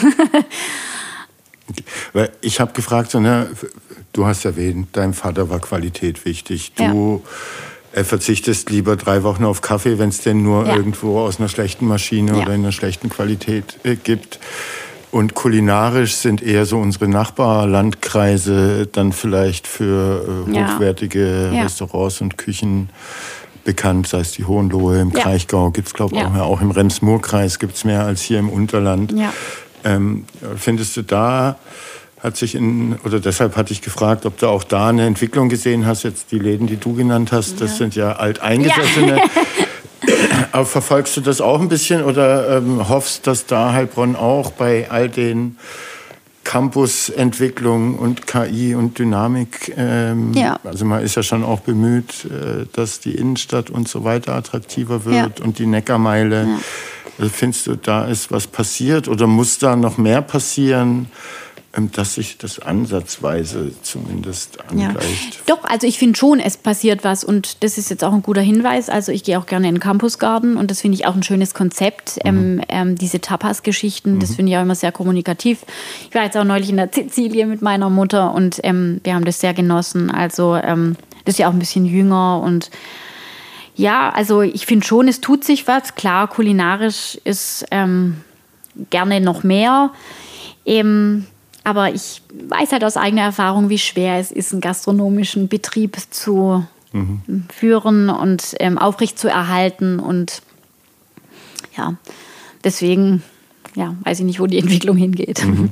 Weil ich habe gefragt, so, ne, du hast erwähnt, deinem Vater war Qualität wichtig. Du ja. verzichtest lieber drei Wochen auf Kaffee, wenn es denn nur ja. irgendwo aus einer schlechten Maschine ja. oder in einer schlechten Qualität äh, gibt. Und kulinarisch sind eher so unsere Nachbarlandkreise dann vielleicht für äh, hochwertige ja. Restaurants und Küchen bekannt, sei es die Hohenlohe im ja. Kraichgau, gibt es glaube ich ja. auch, auch im Rems-Murr-Kreis gibt es mehr als hier im Unterland. Ja. Ähm, findest du da, hat sich in, oder deshalb hatte ich gefragt, ob du auch da eine Entwicklung gesehen hast, jetzt die Läden, die du genannt hast, das ja. sind ja alteingesessene. Ja. Aber verfolgst du das auch ein bisschen oder ähm, hoffst, dass da Heilbronn auch bei all den Campusentwicklungen und K I und Dynamik, ähm, ja. also man ist ja schon auch bemüht, äh, dass die Innenstadt und so weiter attraktiver wird ja. und die Neckarmeile. Ja. Findest du, da ist was passiert oder muss da noch mehr passieren, dass sich das ansatzweise zumindest angleicht? Ja. Doch, also ich finde schon, es passiert was und das ist jetzt auch ein guter Hinweis. Also ich gehe auch gerne in den Campusgarten und das finde ich auch ein schönes Konzept. Mhm. Ähm, ähm, diese Tapas-Geschichten, mhm. das finde ich auch immer sehr kommunikativ. Ich war jetzt auch neulich in der Sizilien mit meiner Mutter und ähm, wir haben das sehr genossen. Also ähm, das ist ja auch ein bisschen jünger und ja, also ich finde schon, es tut sich was. Klar, kulinarisch ist ähm, gerne noch mehr. Ähm, aber ich weiß halt aus eigener Erfahrung, wie schwer es ist, einen gastronomischen Betrieb zu mhm. führen und ähm, aufrecht zu erhalten. Und ja, deswegen ja, weiß ich nicht, wo die Entwicklung hingeht. Mhm.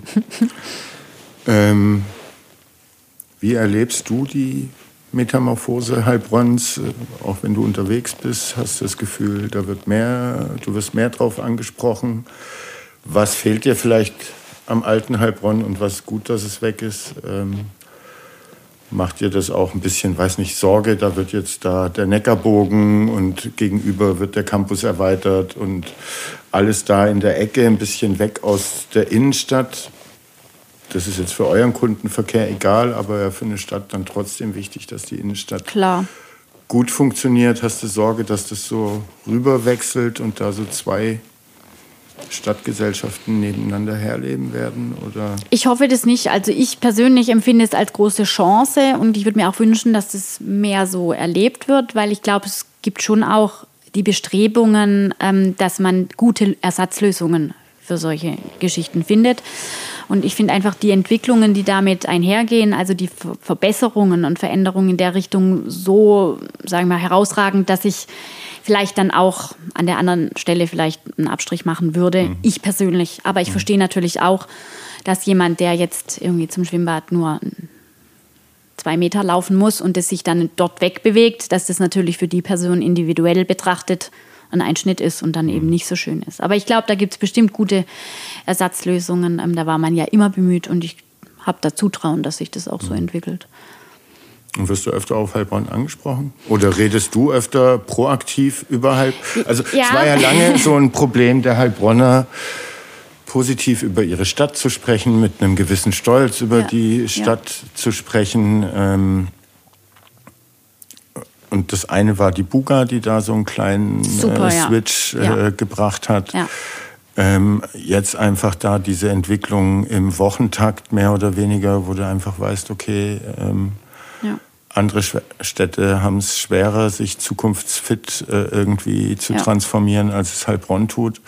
ähm, wie erlebst du die Metamorphose Heilbronns, auch wenn du unterwegs bist, hast du das Gefühl, da wird mehr, du wirst mehr drauf angesprochen. Was fehlt dir vielleicht am alten Heilbronn und was gut, dass es weg ist? Ähm, Macht ihr das auch ein bisschen, weiß nicht, Sorge, da wird jetzt da der Neckarbogen und gegenüber wird der Campus erweitert und alles da in der Ecke, ein bisschen weg aus der Innenstadt. Das ist jetzt für euren Kundenverkehr egal, aber ja für eine Stadt dann trotzdem wichtig, dass die Innenstadt Klar. gut funktioniert. Hast du Sorge, dass das so rüberwechselt und da so zwei Stadtgesellschaften nebeneinander herleben werden? Oder? Ich hoffe das nicht. Also ich persönlich empfinde es als große Chance und ich würde mir auch wünschen, dass das mehr so erlebt wird, weil ich glaube, es gibt schon auch die Bestrebungen, ähm, dass man gute Ersatzlösungen für solche Geschichten findet. Und ich finde einfach die Entwicklungen, die damit einhergehen, also die Verbesserungen und Veränderungen in der Richtung so, sagen wir mal, herausragend, dass ich vielleicht dann auch an der anderen Stelle vielleicht einen Abstrich machen würde. Mhm. Ich persönlich. Aber ich mhm. verstehe natürlich auch, dass jemand, der jetzt irgendwie zum Schwimmbad nur zwei Meter laufen muss und es sich dann dort wegbewegt, dass das natürlich für die Person individuell betrachtet ein Einschnitt ist und dann eben nicht so schön ist. Aber ich glaube, da gibt es bestimmt gute Ersatzlösungen. Ähm, da war man ja immer bemüht und ich habe da Zutrauen, dass sich das auch mhm. so entwickelt. Und wirst du öfter auf Heilbronn angesprochen? Oder redest du öfter proaktiv über Heilbronn? Also ja. Es war ja lange so ein Problem der Heilbronner, positiv über ihre Stadt zu sprechen, mit einem gewissen Stolz über ja. die Stadt ja. zu sprechen. Ähm, und das eine war die Buga, die da so einen kleinen Super, äh, Switch ja. Äh, ja. gebracht hat. Ja. Ähm, jetzt einfach da diese Entwicklung im Wochentakt mehr oder weniger, wo du einfach weißt, okay, ähm, ja. andere Städte haben es schwerer, sich zukunftsfit äh, irgendwie zu ja. transformieren, als es Heilbronn tut.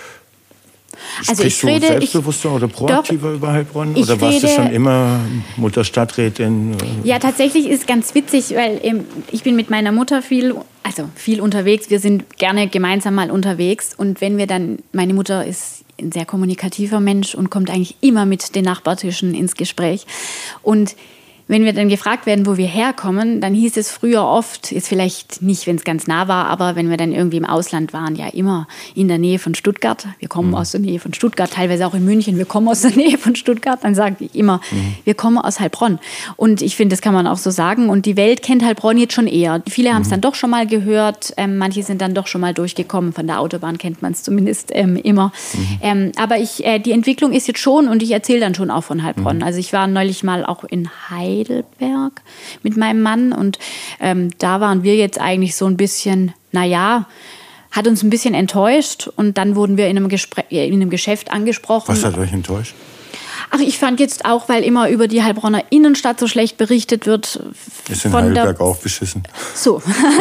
Also Sprichst ich rede, du selbstbewusster ich, oder proaktiver doch, über Heilbronn? Oder warst rede, du schon immer Mutter-Stadträtin? Ja, tatsächlich ist ganz witzig, weil ähm, ich bin mit meiner Mutter viel, also viel unterwegs. Wir sind gerne gemeinsam mal unterwegs. Und wenn wir dann, meine Mutter ist ein sehr kommunikativer Mensch und kommt eigentlich immer mit den Nachbartischen ins Gespräch. Und wenn wir dann gefragt werden, wo wir herkommen, dann hieß es früher oft, jetzt vielleicht nicht, wenn es ganz nah war, aber wenn wir dann irgendwie im Ausland waren, ja immer in der Nähe von Stuttgart. Wir kommen mhm. aus der Nähe von Stuttgart, teilweise auch in München. Wir kommen aus der Nähe von Stuttgart. Dann sage ich immer, mhm. wir kommen aus Heilbronn. Und ich finde, das kann man auch so sagen. Und die Welt kennt Heilbronn jetzt schon eher. Viele mhm. haben es dann doch schon mal gehört. Ähm, manche sind dann doch schon mal durchgekommen. Von der Autobahn kennt man es zumindest ähm, immer. Mhm. Ähm, aber ich, äh, die Entwicklung ist jetzt schon, und ich erzähle dann schon auch von Heilbronn. Mhm. Also ich war neulich mal auch in Heidelberg. Heidelberg mit meinem Mann und ähm, da waren wir jetzt eigentlich so ein bisschen, naja, hat uns ein bisschen enttäuscht und dann wurden wir in einem, Gespräch, in einem Geschäft angesprochen. Was hat euch enttäuscht? Ach, ich fand jetzt auch, weil immer über die Heilbronner Innenstadt so schlecht berichtet wird. Ist in Heidelberg auch beschissen. So.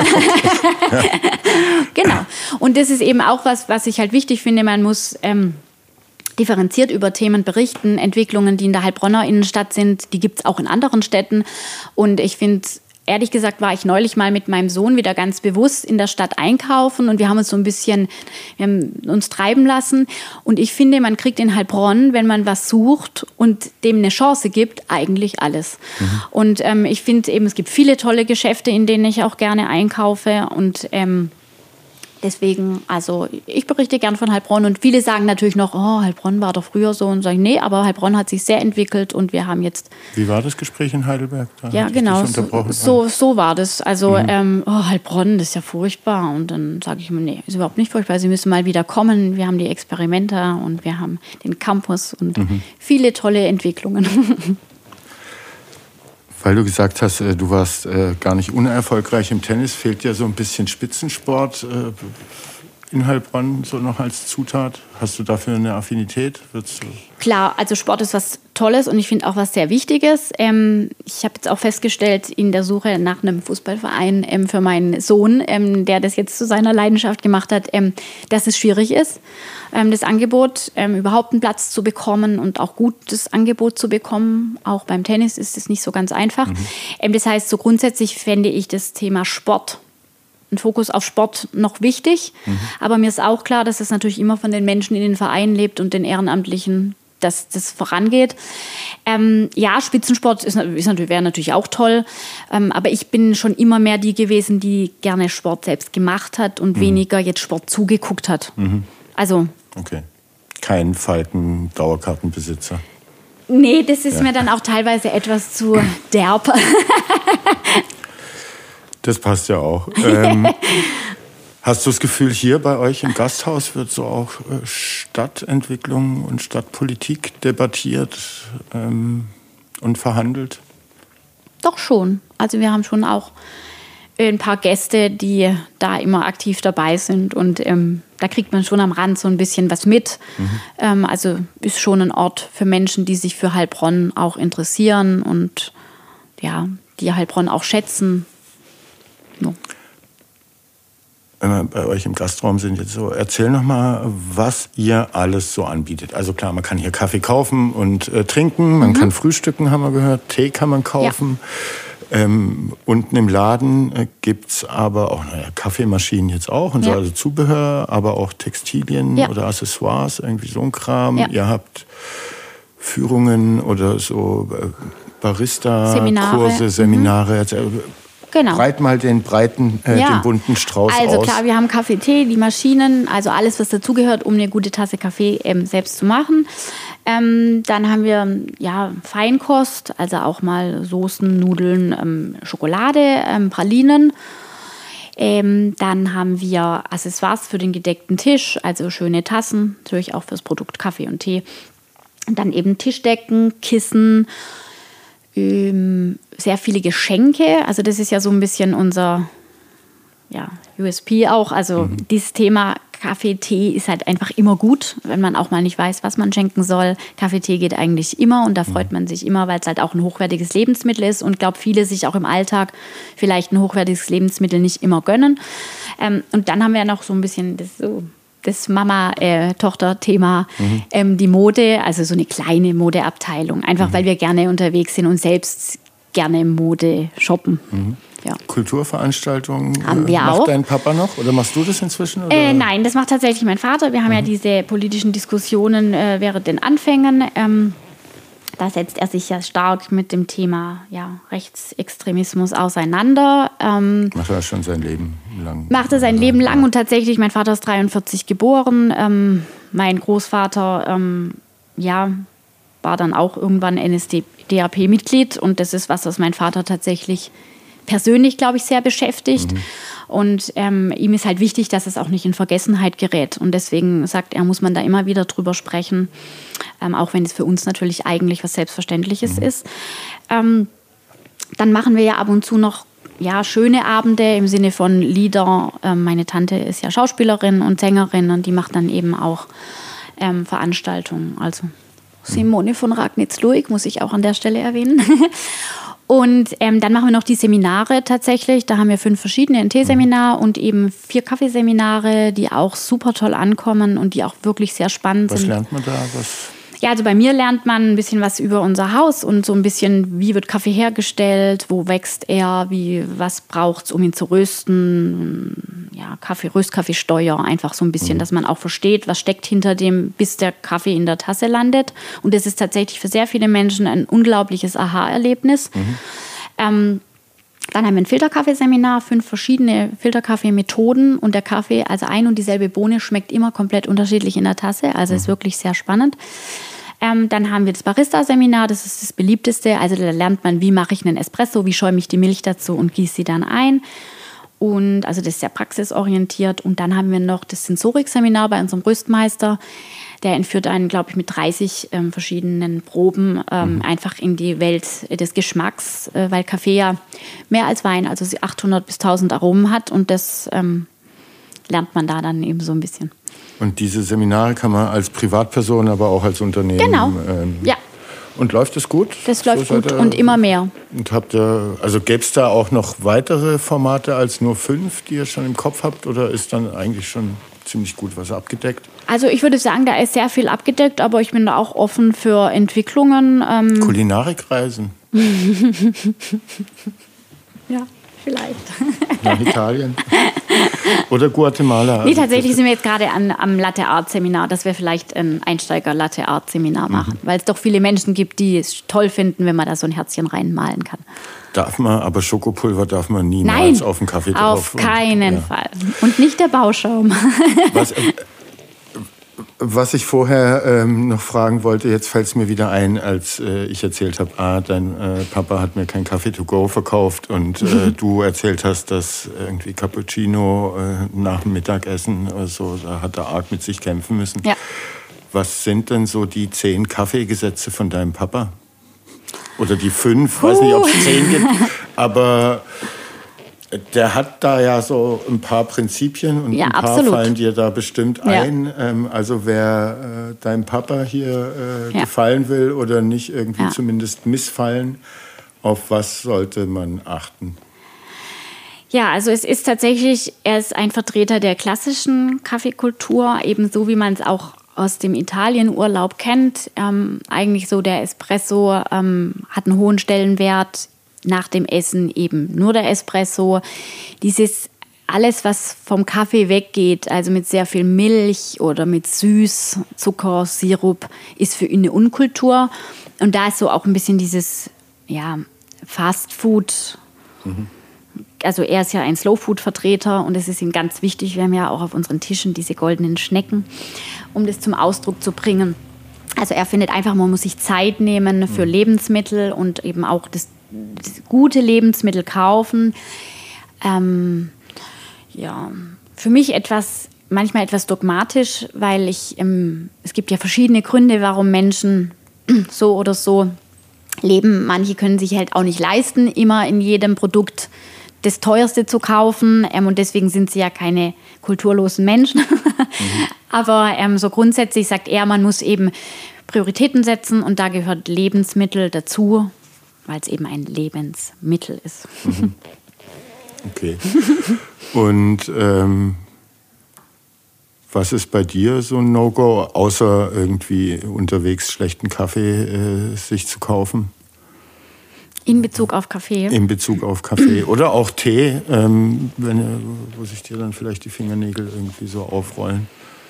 ja. Genau. Und das ist eben auch was, was ich halt wichtig finde. Man muss ähm, differenziert über Themen berichten. Entwicklungen, die in der Heilbronner Innenstadt sind, die gibt es auch in anderen Städten. Und ich finde, ehrlich gesagt, war ich neulich mal mit meinem Sohn wieder ganz bewusst in der Stadt einkaufen und wir haben uns so ein bisschen, wir haben uns treiben lassen. Und ich finde, man kriegt in Heilbronn, wenn man was sucht und dem eine Chance gibt, eigentlich alles. Mhm. Und ähm, ich finde eben, es gibt viele tolle Geschäfte, in denen ich auch gerne einkaufe und ähm, deswegen, also ich berichte gern von Heilbronn und viele sagen natürlich noch, oh, Heilbronn war doch früher so und sagen, nee, aber Heilbronn hat sich sehr entwickelt und wir haben jetzt... Wie war das Gespräch in Heidelberg? Da ja, genau, so, so, so war das. Also mhm. ähm, oh, Heilbronn, das ist ja furchtbar und dann sage ich mir, nee, ist überhaupt nicht furchtbar, Sie müssen mal wieder kommen, wir haben die Experimente und wir haben den Campus und mhm. viele tolle Entwicklungen. Weil du gesagt hast, du warst äh, gar nicht unerfolgreich im Tennis, fehlt dir so ein bisschen Spitzensport äh, in Heilbronn so noch als Zutat? Hast du dafür eine Affinität? Würdest du Klar, also Sport ist was Tolles und ich finde auch was sehr Wichtiges. Ähm, ich habe jetzt auch festgestellt in der Suche nach einem Fußballverein ähm, für meinen Sohn, ähm, der das jetzt zu seiner Leidenschaft gemacht hat, ähm, dass es schwierig ist, ähm, das Angebot, ähm, überhaupt einen Platz zu bekommen und auch gutes Angebot zu bekommen. Auch beim Tennis ist es nicht so ganz einfach. Mhm. Ähm, das heißt, so grundsätzlich fände ich das Thema Sport, ein Fokus auf Sport noch wichtig. Mhm. Aber mir ist auch klar, dass es natürlich immer von den Menschen in den Vereinen lebt und den Ehrenamtlichen, dass das vorangeht. Ähm, ja, Spitzensport ist, ist natürlich, wäre natürlich auch toll. Ähm, aber ich bin schon immer mehr die gewesen, die gerne Sport selbst gemacht hat und mhm. weniger jetzt Sport zugeguckt hat. Mhm. Also. Okay. Kein Falken-Dauerkartenbesitzer. Nee, das ist Ja. mir dann auch teilweise etwas zu derb. Das passt ja auch. Ähm, hast du das Gefühl, hier bei euch im Gasthaus wird so auch äh, Stadtentwicklung und Stadtpolitik debattiert ähm, und verhandelt? Doch schon. Also wir haben schon auch ein paar Gäste, die da immer aktiv dabei sind. Und ähm, da kriegt man schon am Rand so ein bisschen was mit. Mhm. Ähm, also ist schon ein Ort für Menschen, die sich für Heilbronn auch interessieren und ja, die Heilbronn auch schätzen. No. Wenn wir bei euch im Gastraum sind jetzt so, erzähl noch mal, was ihr alles so anbietet. Also klar, man kann hier Kaffee kaufen und äh, trinken, man mhm. kann frühstücken, haben wir gehört, Tee kann man kaufen. Ja. Ähm, unten im Laden äh, gibt's aber auch naja, Kaffeemaschinen jetzt auch und so, ja. also Zubehör, aber auch Textilien ja. oder Accessoires, irgendwie so ein Kram. Ja. Ihr habt Führungen oder so äh, Barista-Kurse, Seminare. Seminare. Mhm. Genau. Breit mal den breiten, äh, ja. den bunten Strauß also, aus. Also klar, wir haben Kaffee, Tee, die Maschinen, also alles, was dazugehört, um eine gute Tasse Kaffee ähm, selbst zu machen. Ähm, dann haben wir ja, Feinkost, also auch mal Soßen, Nudeln, ähm, Schokolade, ähm, Pralinen. Ähm, dann haben wir Accessoires für den gedeckten Tisch, also schöne Tassen, natürlich auch fürs Produkt Kaffee und Tee. Und dann eben Tischdecken, Kissen, ähm, sehr viele Geschenke. Also das ist ja so ein bisschen unser ja, U S P auch. Also mhm. dieses Thema Kaffee, Tee ist halt einfach immer gut, wenn man auch mal nicht weiß, was man schenken soll. Kaffee, Tee geht eigentlich immer und da freut man sich immer, weil es halt auch ein hochwertiges Lebensmittel ist und ich glaube, viele sich auch im Alltag vielleicht ein hochwertiges Lebensmittel nicht immer gönnen. Ähm, und dann haben wir noch so ein bisschen das so das Mama-Tochter-Thema, mhm. ähm, die Mode, also so eine kleine Modeabteilung. Einfach, mhm. weil wir gerne unterwegs sind und selbst gerne Mode shoppen. Mhm. Ja. Kulturveranstaltungen haben wir macht auch. Dein Papa noch? Oder machst du das inzwischen? Oder? Äh, nein, das macht tatsächlich mein Vater. Wir haben mhm. ja diese politischen Diskussionen äh, während den Anfängen. Ähm, da setzt er sich ja stark mit dem Thema ja, Rechtsextremismus auseinander. Ähm, macht er schon sein Leben lang? Macht er sein Leben lang und tatsächlich, mein Vater ist dreiundvierzig geboren. Ähm, mein Großvater ähm, ja, war dann auch irgendwann N S D A P-Mitglied und das ist was, was mein Vater tatsächlich persönlich, glaube ich, sehr beschäftigt. Mhm. Und ähm, ihm ist halt wichtig, dass es auch nicht in Vergessenheit gerät. Und deswegen sagt er, muss man da immer wieder drüber sprechen, ähm, auch wenn es für uns natürlich eigentlich was Selbstverständliches mhm. ist. Ähm, dann machen wir ja ab und zu noch ja, schöne Abende im Sinne von Lieder. Ähm, meine Tante ist ja Schauspielerin und Sängerin und die macht dann eben auch ähm, Veranstaltungen. Also Simone von Ragnitz-Luig muss ich auch an der Stelle erwähnen. Und ähm, dann machen wir noch die Seminare tatsächlich. Da haben wir fünf verschiedene, ein Teeseminar und eben vier Kaffeeseminare, die auch super toll ankommen und die auch wirklich sehr spannend was sind. Was lernt man da? Was? Ja, also bei mir lernt man ein bisschen was über unser Haus und so ein bisschen, wie wird Kaffee hergestellt, wo wächst er, wie, was braucht es, um ihn zu rösten. Ja, Kaffee, Röstkaffeesteuer, einfach so ein bisschen, mhm. dass man auch versteht, was steckt hinter dem, bis der Kaffee in der Tasse landet. Und das ist tatsächlich für sehr viele Menschen ein unglaubliches Aha-Erlebnis. Mhm. Ähm, Dann haben wir ein Filterkaffeeseminar, fünf verschiedene Filterkaffeemethoden und der Kaffee, also ein und dieselbe Bohne, schmeckt immer komplett unterschiedlich in der Tasse, also mhm. ist wirklich sehr spannend. Ähm, dann haben wir das Barista-Seminar, das ist das beliebteste, also da lernt man, wie mache ich einen Espresso, wie schäume ich die Milch dazu und gieße sie dann ein. Und also das ist sehr praxisorientiert. Und dann haben wir noch das Sensorik-Seminar bei unserem Röstmeister. Der entführt einen, glaube ich, mit dreißig ähm, verschiedenen Proben ähm, mhm. einfach in die Welt des Geschmacks, äh, weil Kaffee ja mehr als Wein, also achthundert bis tausend Aromen hat. Und das ähm, lernt man da dann eben so ein bisschen. Und diese Seminare kann man als Privatperson, aber auch als Unternehmen... Genau, ähm, ja. Und läuft es gut? Das läuft so gut ihr, und immer mehr. Und habt ihr, also gäbe es da auch noch weitere Formate als nur fünf, die ihr schon im Kopf habt? Oder ist dann eigentlich schon ziemlich gut was abgedeckt? Also ich würde sagen, da ist sehr viel abgedeckt, aber ich bin da auch offen für Entwicklungen. Ähm Kulinarikreisen? Ja, vielleicht. Nach Italien? Oder Guatemala? Nee, tatsächlich sind wir jetzt gerade an, am Latte-Art-Seminar, dass wir vielleicht ein Einsteiger-Latte-Art-Seminar machen, mhm. weil es doch viele Menschen gibt, die es toll finden, wenn man da so ein Herzchen reinmalen kann. Darf man, aber Schokopulver darf man niemals Nein, auf den Kaffee drauf. Auf keinen und, Fall. Und nicht der Bauschaum. Was, äh, Was ich vorher ähm, noch fragen wollte, jetzt fällt es mir wieder ein, als äh, ich erzählt habe, ah, dein äh, Papa hat mir kein Kaffee to go verkauft und äh, du erzählt hast, dass irgendwie Cappuccino äh, nach dem Mittagessen oder so, da hat er arg mit sich kämpfen müssen. Ja. Was sind denn so die zehn Kaffeegesetze von deinem Papa? Oder die fünf, weiß nicht, ob es zehn gibt, aber der hat da ja so ein paar Prinzipien und ja, ein paar absolut. fallen dir da bestimmt ja. ein. Ähm, also wer äh, deinem Papa hier äh, ja. gefallen will oder nicht irgendwie ja. zumindest missfallen, auf was sollte man achten? Ja, also es ist tatsächlich, er ist ein Vertreter der klassischen Kaffeekultur, ebenso wie man es auch aus dem Italienurlaub kennt. Ähm, eigentlich so der Espresso ähm, hat einen hohen Stellenwert. Nach dem Essen eben nur der Espresso. Dieses alles, was vom Kaffee weggeht, also mit sehr viel Milch oder mit Süß, Zucker, Sirup, ist für ihn eine Unkultur. Und da ist so auch ein bisschen dieses ja, Fast Food. Mhm. Also er ist ja ein Slow Food Vertreter und es ist ihm ganz wichtig. Wir haben ja auch auf unseren Tischen diese goldenen Schnecken, um das zum Ausdruck zu bringen. Also er findet einfach, man muss sich Zeit nehmen für mhm. Lebensmittel und eben auch das gute Lebensmittel kaufen. Ähm, ja, für mich etwas, manchmal etwas dogmatisch, weil ich, ähm, es gibt ja verschiedene Gründe, warum Menschen so oder so leben. Manche können sich halt auch nicht leisten, immer in jedem Produkt das Teuerste zu kaufen. Ähm, und deswegen sind sie ja keine kulturlosen Menschen. Mhm. Aber ähm, so grundsätzlich sagt er, man muss eben Prioritäten setzen und da gehört Lebensmittel dazu, weil es eben ein Lebensmittel ist. Mhm. Okay. Und ähm, was ist bei dir so ein No-Go, außer irgendwie unterwegs schlechten Kaffee äh, sich zu kaufen? In Bezug auf Kaffee? In Bezug auf Kaffee. Oder auch Tee, ähm, wenn, wo sich dir dann vielleicht die Fingernägel irgendwie so aufrollen.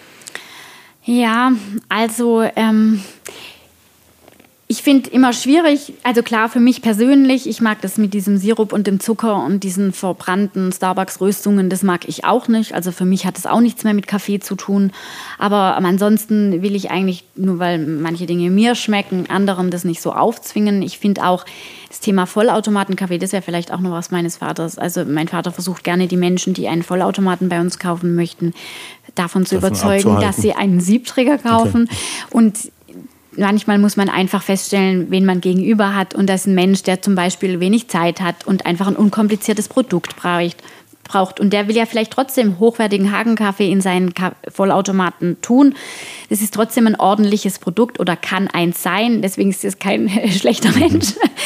Ja, also ähm, ich finde immer schwierig, also klar für mich persönlich, ich mag das mit diesem Sirup und dem Zucker und diesen verbrannten Starbucks-Röstungen, das mag ich auch nicht. Also für mich hat es auch nichts mehr mit Kaffee zu tun. Aber ansonsten will ich eigentlich, nur weil manche Dinge mir schmecken, anderen das nicht so aufzwingen. Ich finde auch das Thema Vollautomatenkaffee, das wäre vielleicht auch noch was meines Vaters. Also mein Vater versucht gerne die Menschen, die einen Vollautomaten bei uns kaufen möchten, davon zu davon überzeugen, abzuhalten, dass sie einen Siebträger kaufen. Okay. Und manchmal muss man einfach feststellen, wen man gegenüber hat. Und das ist ein Mensch, der zum Beispiel wenig Zeit hat und einfach ein unkompliziertes Produkt braucht. Und der will ja vielleicht trotzdem hochwertigen Hagenkaffee in seinen Vollautomaten tun. Das ist trotzdem ein ordentliches Produkt oder kann eins sein. Deswegen ist es kein schlechter Mensch.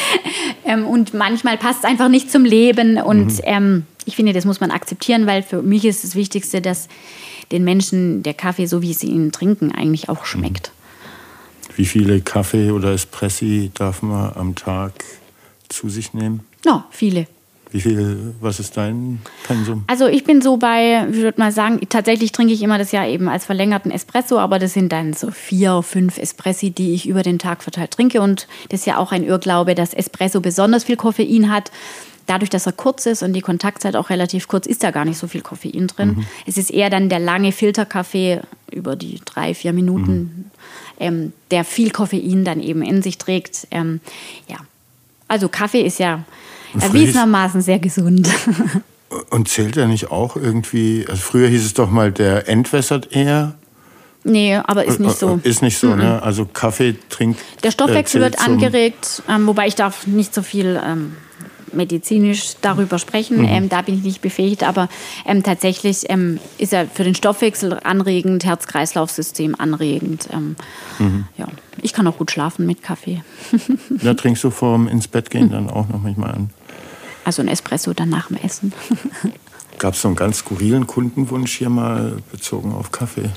Und manchmal passt es einfach nicht zum Leben. Und mhm. ähm, ich finde, das muss man akzeptieren, weil für mich ist das Wichtigste, dass den Menschen der Kaffee, so wie sie ihn trinken, eigentlich auch schmeckt. Wie viele Kaffee oder Espressi darf man am Tag zu sich nehmen? Ja, viele. Wie viel, was ist dein Pensum? Also ich bin so bei, ich würde mal sagen, tatsächlich trinke ich immer das ja eben als verlängerten Espresso, aber das sind dann so vier, fünf Espressi, die ich über den Tag verteilt trinke. Und das ist ja auch ein Irrglaube, dass Espresso besonders viel Koffein hat. Dadurch, dass er kurz ist und die Kontaktzeit auch relativ kurz, ist da gar nicht so viel Koffein drin. Mhm. Es ist eher dann der lange Filterkaffee über die drei, vier Minuten, mhm. ähm, der viel Koffein dann eben in sich trägt. Ähm, ja, also Kaffee ist ja erwiesenermaßen sehr gesund. Und zählt er nicht auch irgendwie, also früher hieß es doch mal, der entwässert eher? Nee, aber ist nicht so. Ist nicht so, mhm. ne? Also Kaffee trinkt... Der Stoffwechsel äh, wird angeregt, ähm, wobei ich darf nicht so viel... Ähm, medizinisch darüber sprechen, mhm. ähm, da bin ich nicht befähigt, aber ähm, tatsächlich ähm, ist er für den Stoffwechsel anregend, Herz-Kreislauf-System anregend. Ähm, mhm. ja. Ich kann auch gut schlafen mit Kaffee. Da trinkst du vorm ins Bett gehen dann auch noch manchmal an? Also ein Espresso dann nach dem Essen. Gab es so einen ganz skurrilen Kundenwunsch hier mal bezogen auf Kaffee?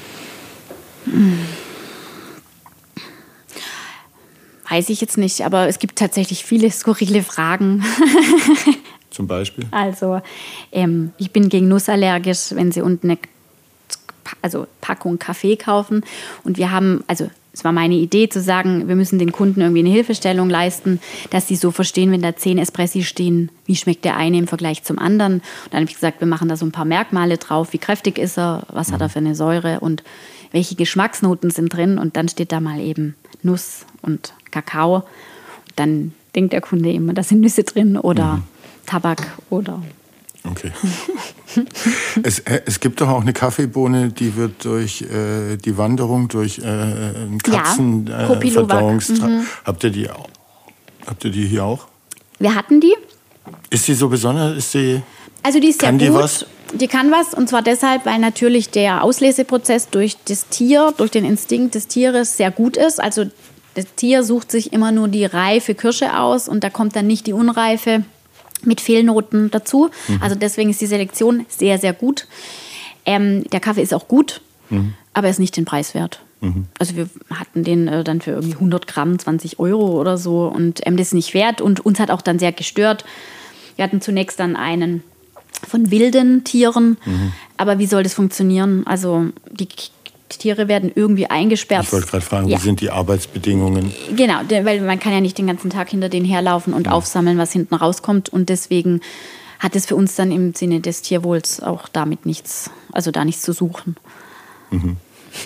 Mhm. Weiß ich jetzt nicht, aber es gibt tatsächlich viele skurrile Fragen. Zum Beispiel? Also, ähm, ich bin gegen Nuss allergisch, wenn Sie unten eine also Packung Kaffee kaufen. Und wir haben, also es war meine Idee zu sagen, wir müssen den Kunden irgendwie eine Hilfestellung leisten, dass sie so verstehen, wenn da zehn Espressi stehen, wie schmeckt der eine im Vergleich zum anderen. Und dann habe ich gesagt, wir machen da so ein paar Merkmale drauf, wie kräftig ist er, was mhm. hat er für eine Säure und welche Geschmacksnoten sind drin. Und dann steht da mal eben Nuss und Kakao. Und dann denkt der Kunde immer, da sind Nüsse drin oder mhm. Tabak oder... Okay. es, es gibt doch auch eine Kaffeebohne, die wird durch äh, die Wanderung, durch äh, Katzen, ja, äh, Verdauungstrakt. Mhm. Habt ihr die auch? Habt ihr die hier auch? Wir hatten die. Ist die so besonders? Ist die, also die ist sehr kann gut. Die was? Die kann was, und zwar deshalb, weil natürlich der Ausleseprozess durch das Tier, durch den Instinkt des Tieres sehr gut ist. Also das Tier sucht sich immer nur die reife Kirsche aus und da kommt dann nicht die unreife mit Fehlnoten dazu. Mhm. Also deswegen ist die Selektion sehr, sehr gut. Ähm, der Kaffee ist auch gut, mhm. aber er ist nicht den Preis wert. Mhm. Also wir hatten den äh, dann für irgendwie hundert Gramm, zwanzig Euro oder so, und ähm, das ist nicht wert, und uns hat auch dann sehr gestört. Wir hatten zunächst dann einen von wilden Tieren, mhm. aber wie soll das funktionieren? Also die Tiere werden irgendwie eingesperrt. Ich wollte gerade fragen, ja. Wie sind die Arbeitsbedingungen? Genau, weil man kann ja nicht den ganzen Tag hinter denen herlaufen und ja. aufsammeln, was hinten rauskommt. Und deswegen hat es für uns dann im Sinne des Tierwohls auch damit nichts, also da nichts zu suchen. Mhm.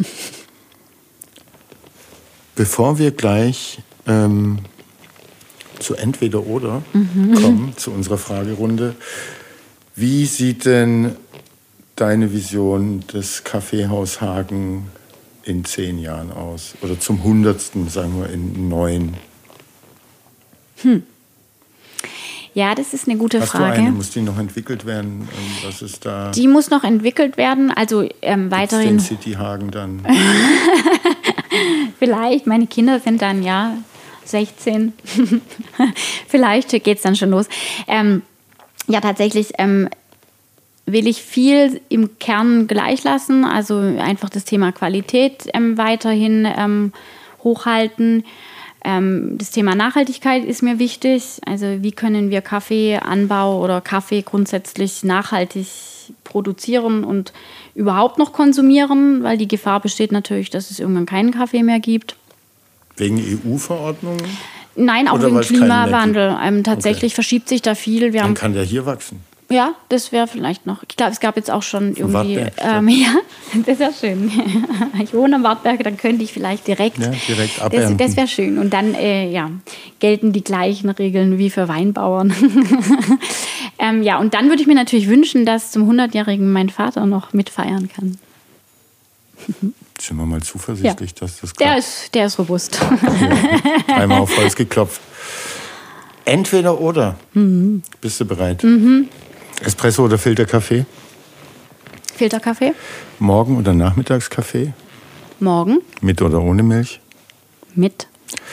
Bevor wir gleich ähm, zu Entweder-Oder mhm. kommen, zu unserer Fragerunde, wie sieht denn deine Vision des Kaffeehaus Hagen in zehn Jahren aus? Oder zum hundertsten, sagen wir, in neun? Hm. Ja, das ist eine gute Hast Frage. Du eine? Muss die noch entwickelt werden? Was ist da? Die muss noch entwickelt werden. Also ähm, weiterhin. Den City Hagen dann? Vielleicht. Meine Kinder sind dann ja sechzehn. Vielleicht geht es dann schon los. Ähm, ja, tatsächlich. Ähm, will ich viel im Kern gleich lassen, also einfach das Thema Qualität ähm, weiterhin ähm, hochhalten. Ähm, das Thema Nachhaltigkeit ist mir wichtig, also wie können wir Kaffeeanbau oder Kaffee grundsätzlich nachhaltig produzieren und überhaupt noch konsumieren, weil die Gefahr besteht natürlich, dass es irgendwann keinen Kaffee mehr gibt. Wegen E U-Verordnungen? Nein, auch oder wegen Klimawandel. Ähm, tatsächlich okay. verschiebt sich da viel. Wir Dann haben kann der hier wachsen. Ja, das wäre vielleicht noch. Ich glaube, es gab jetzt auch schon Vom irgendwie. Wartberg, Ähm, ja, das wäre schön. Ich wohne am Wartberg, dann könnte ich vielleicht direkt. Ja, direkt abernten. Das, das wäre schön. Und dann äh, ja, gelten die gleichen Regeln wie für Weinbauern. ähm, ja, und dann würde ich mir natürlich wünschen, dass zum hundertjährigen mein Vater noch mitfeiern kann. Sind wir mal zuversichtlich, ja. dass das klappt? Der ist, der ist robust. Ja, einmal auf Holz geklopft. Entweder oder. Mhm. Bist du bereit? Mhm. Espresso oder Filterkaffee? Filterkaffee. Morgen- oder Nachmittagskaffee? Morgen. Mit oder ohne Milch? Mit.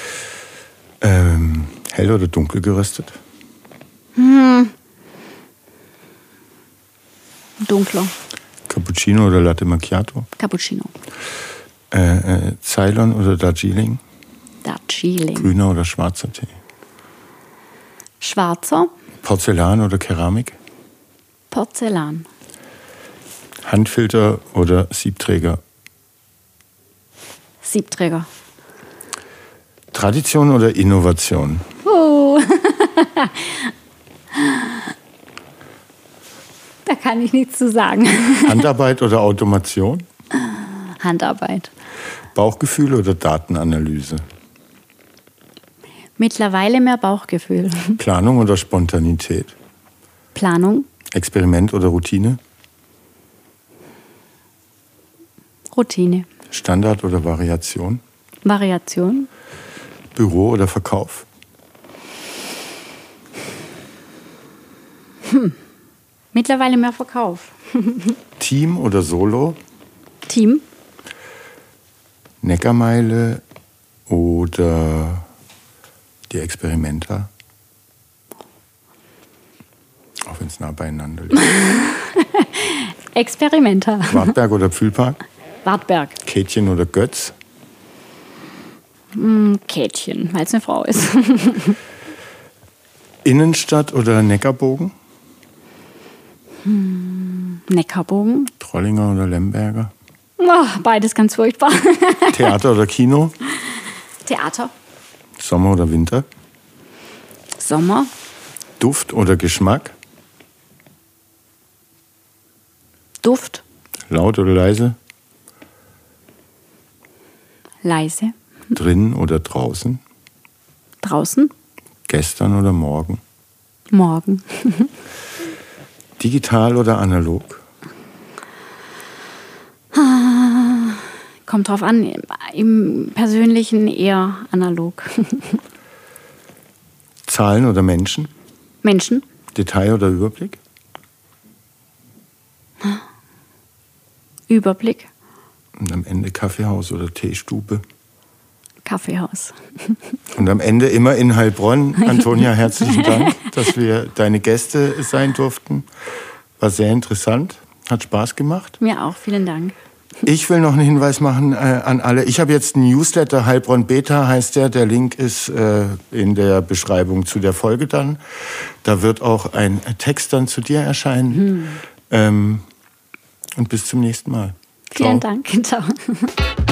Ähm, hell oder dunkel geröstet? Hm. Dunkler. Cappuccino oder Latte Macchiato? Cappuccino. Äh, äh, Ceylon oder Darjeeling? Darjeeling. Grüner oder schwarzer Tee? Schwarzer. Porzellan oder Keramik? Porzellan. Handfilter oder Siebträger? Siebträger. Tradition oder Innovation? Uh. Da kann ich nichts zu sagen. Handarbeit oder Automation? Handarbeit. Bauchgefühl oder Datenanalyse? Mittlerweile mehr Bauchgefühl. Planung oder Spontanität? Planung. Experiment oder Routine? Routine. Standard oder Variation? Variation. Büro oder Verkauf? Hm. Mittlerweile mehr Verkauf. Team oder Solo? Team. Neckarmeile oder die Experimenta? Auch wenn es nah beieinander liegt. Experimenta. Wartberg oder Pfühlpark? Wartberg. Kätchen oder Götz? Mm, Kätchen, weil es eine Frau ist. Innenstadt oder Neckarbogen? Hm, Neckarbogen. Trollinger oder Lemberger? Oh, beides ganz furchtbar. Theater oder Kino? Theater. Sommer oder Winter? Sommer. Duft oder Geschmack? Duft. Laut oder leise? Leise. Drinnen oder draußen? Draußen. Gestern oder morgen? Morgen. Digital oder analog? Kommt drauf an, im, im Persönlichen eher analog. Zahlen oder Menschen? Menschen. Detail oder Überblick? Überblick. Und am Ende Kaffeehaus oder Teestube? Kaffeehaus. Und am Ende immer in Heilbronn. Antonia, herzlichen Dank, dass wir deine Gäste sein durften. War sehr interessant, hat Spaß gemacht. Mir auch, vielen Dank. Ich will noch einen Hinweis machen äh, an alle. Ich habe jetzt einen Newsletter, Heilbronn Beta heißt der. Der Link ist äh, in der Beschreibung zu der Folge dann. Da wird auch ein Text dann zu dir erscheinen. Hm. Ähm, und bis zum nächsten Mal. Ciao. Vielen Dank. Ciao.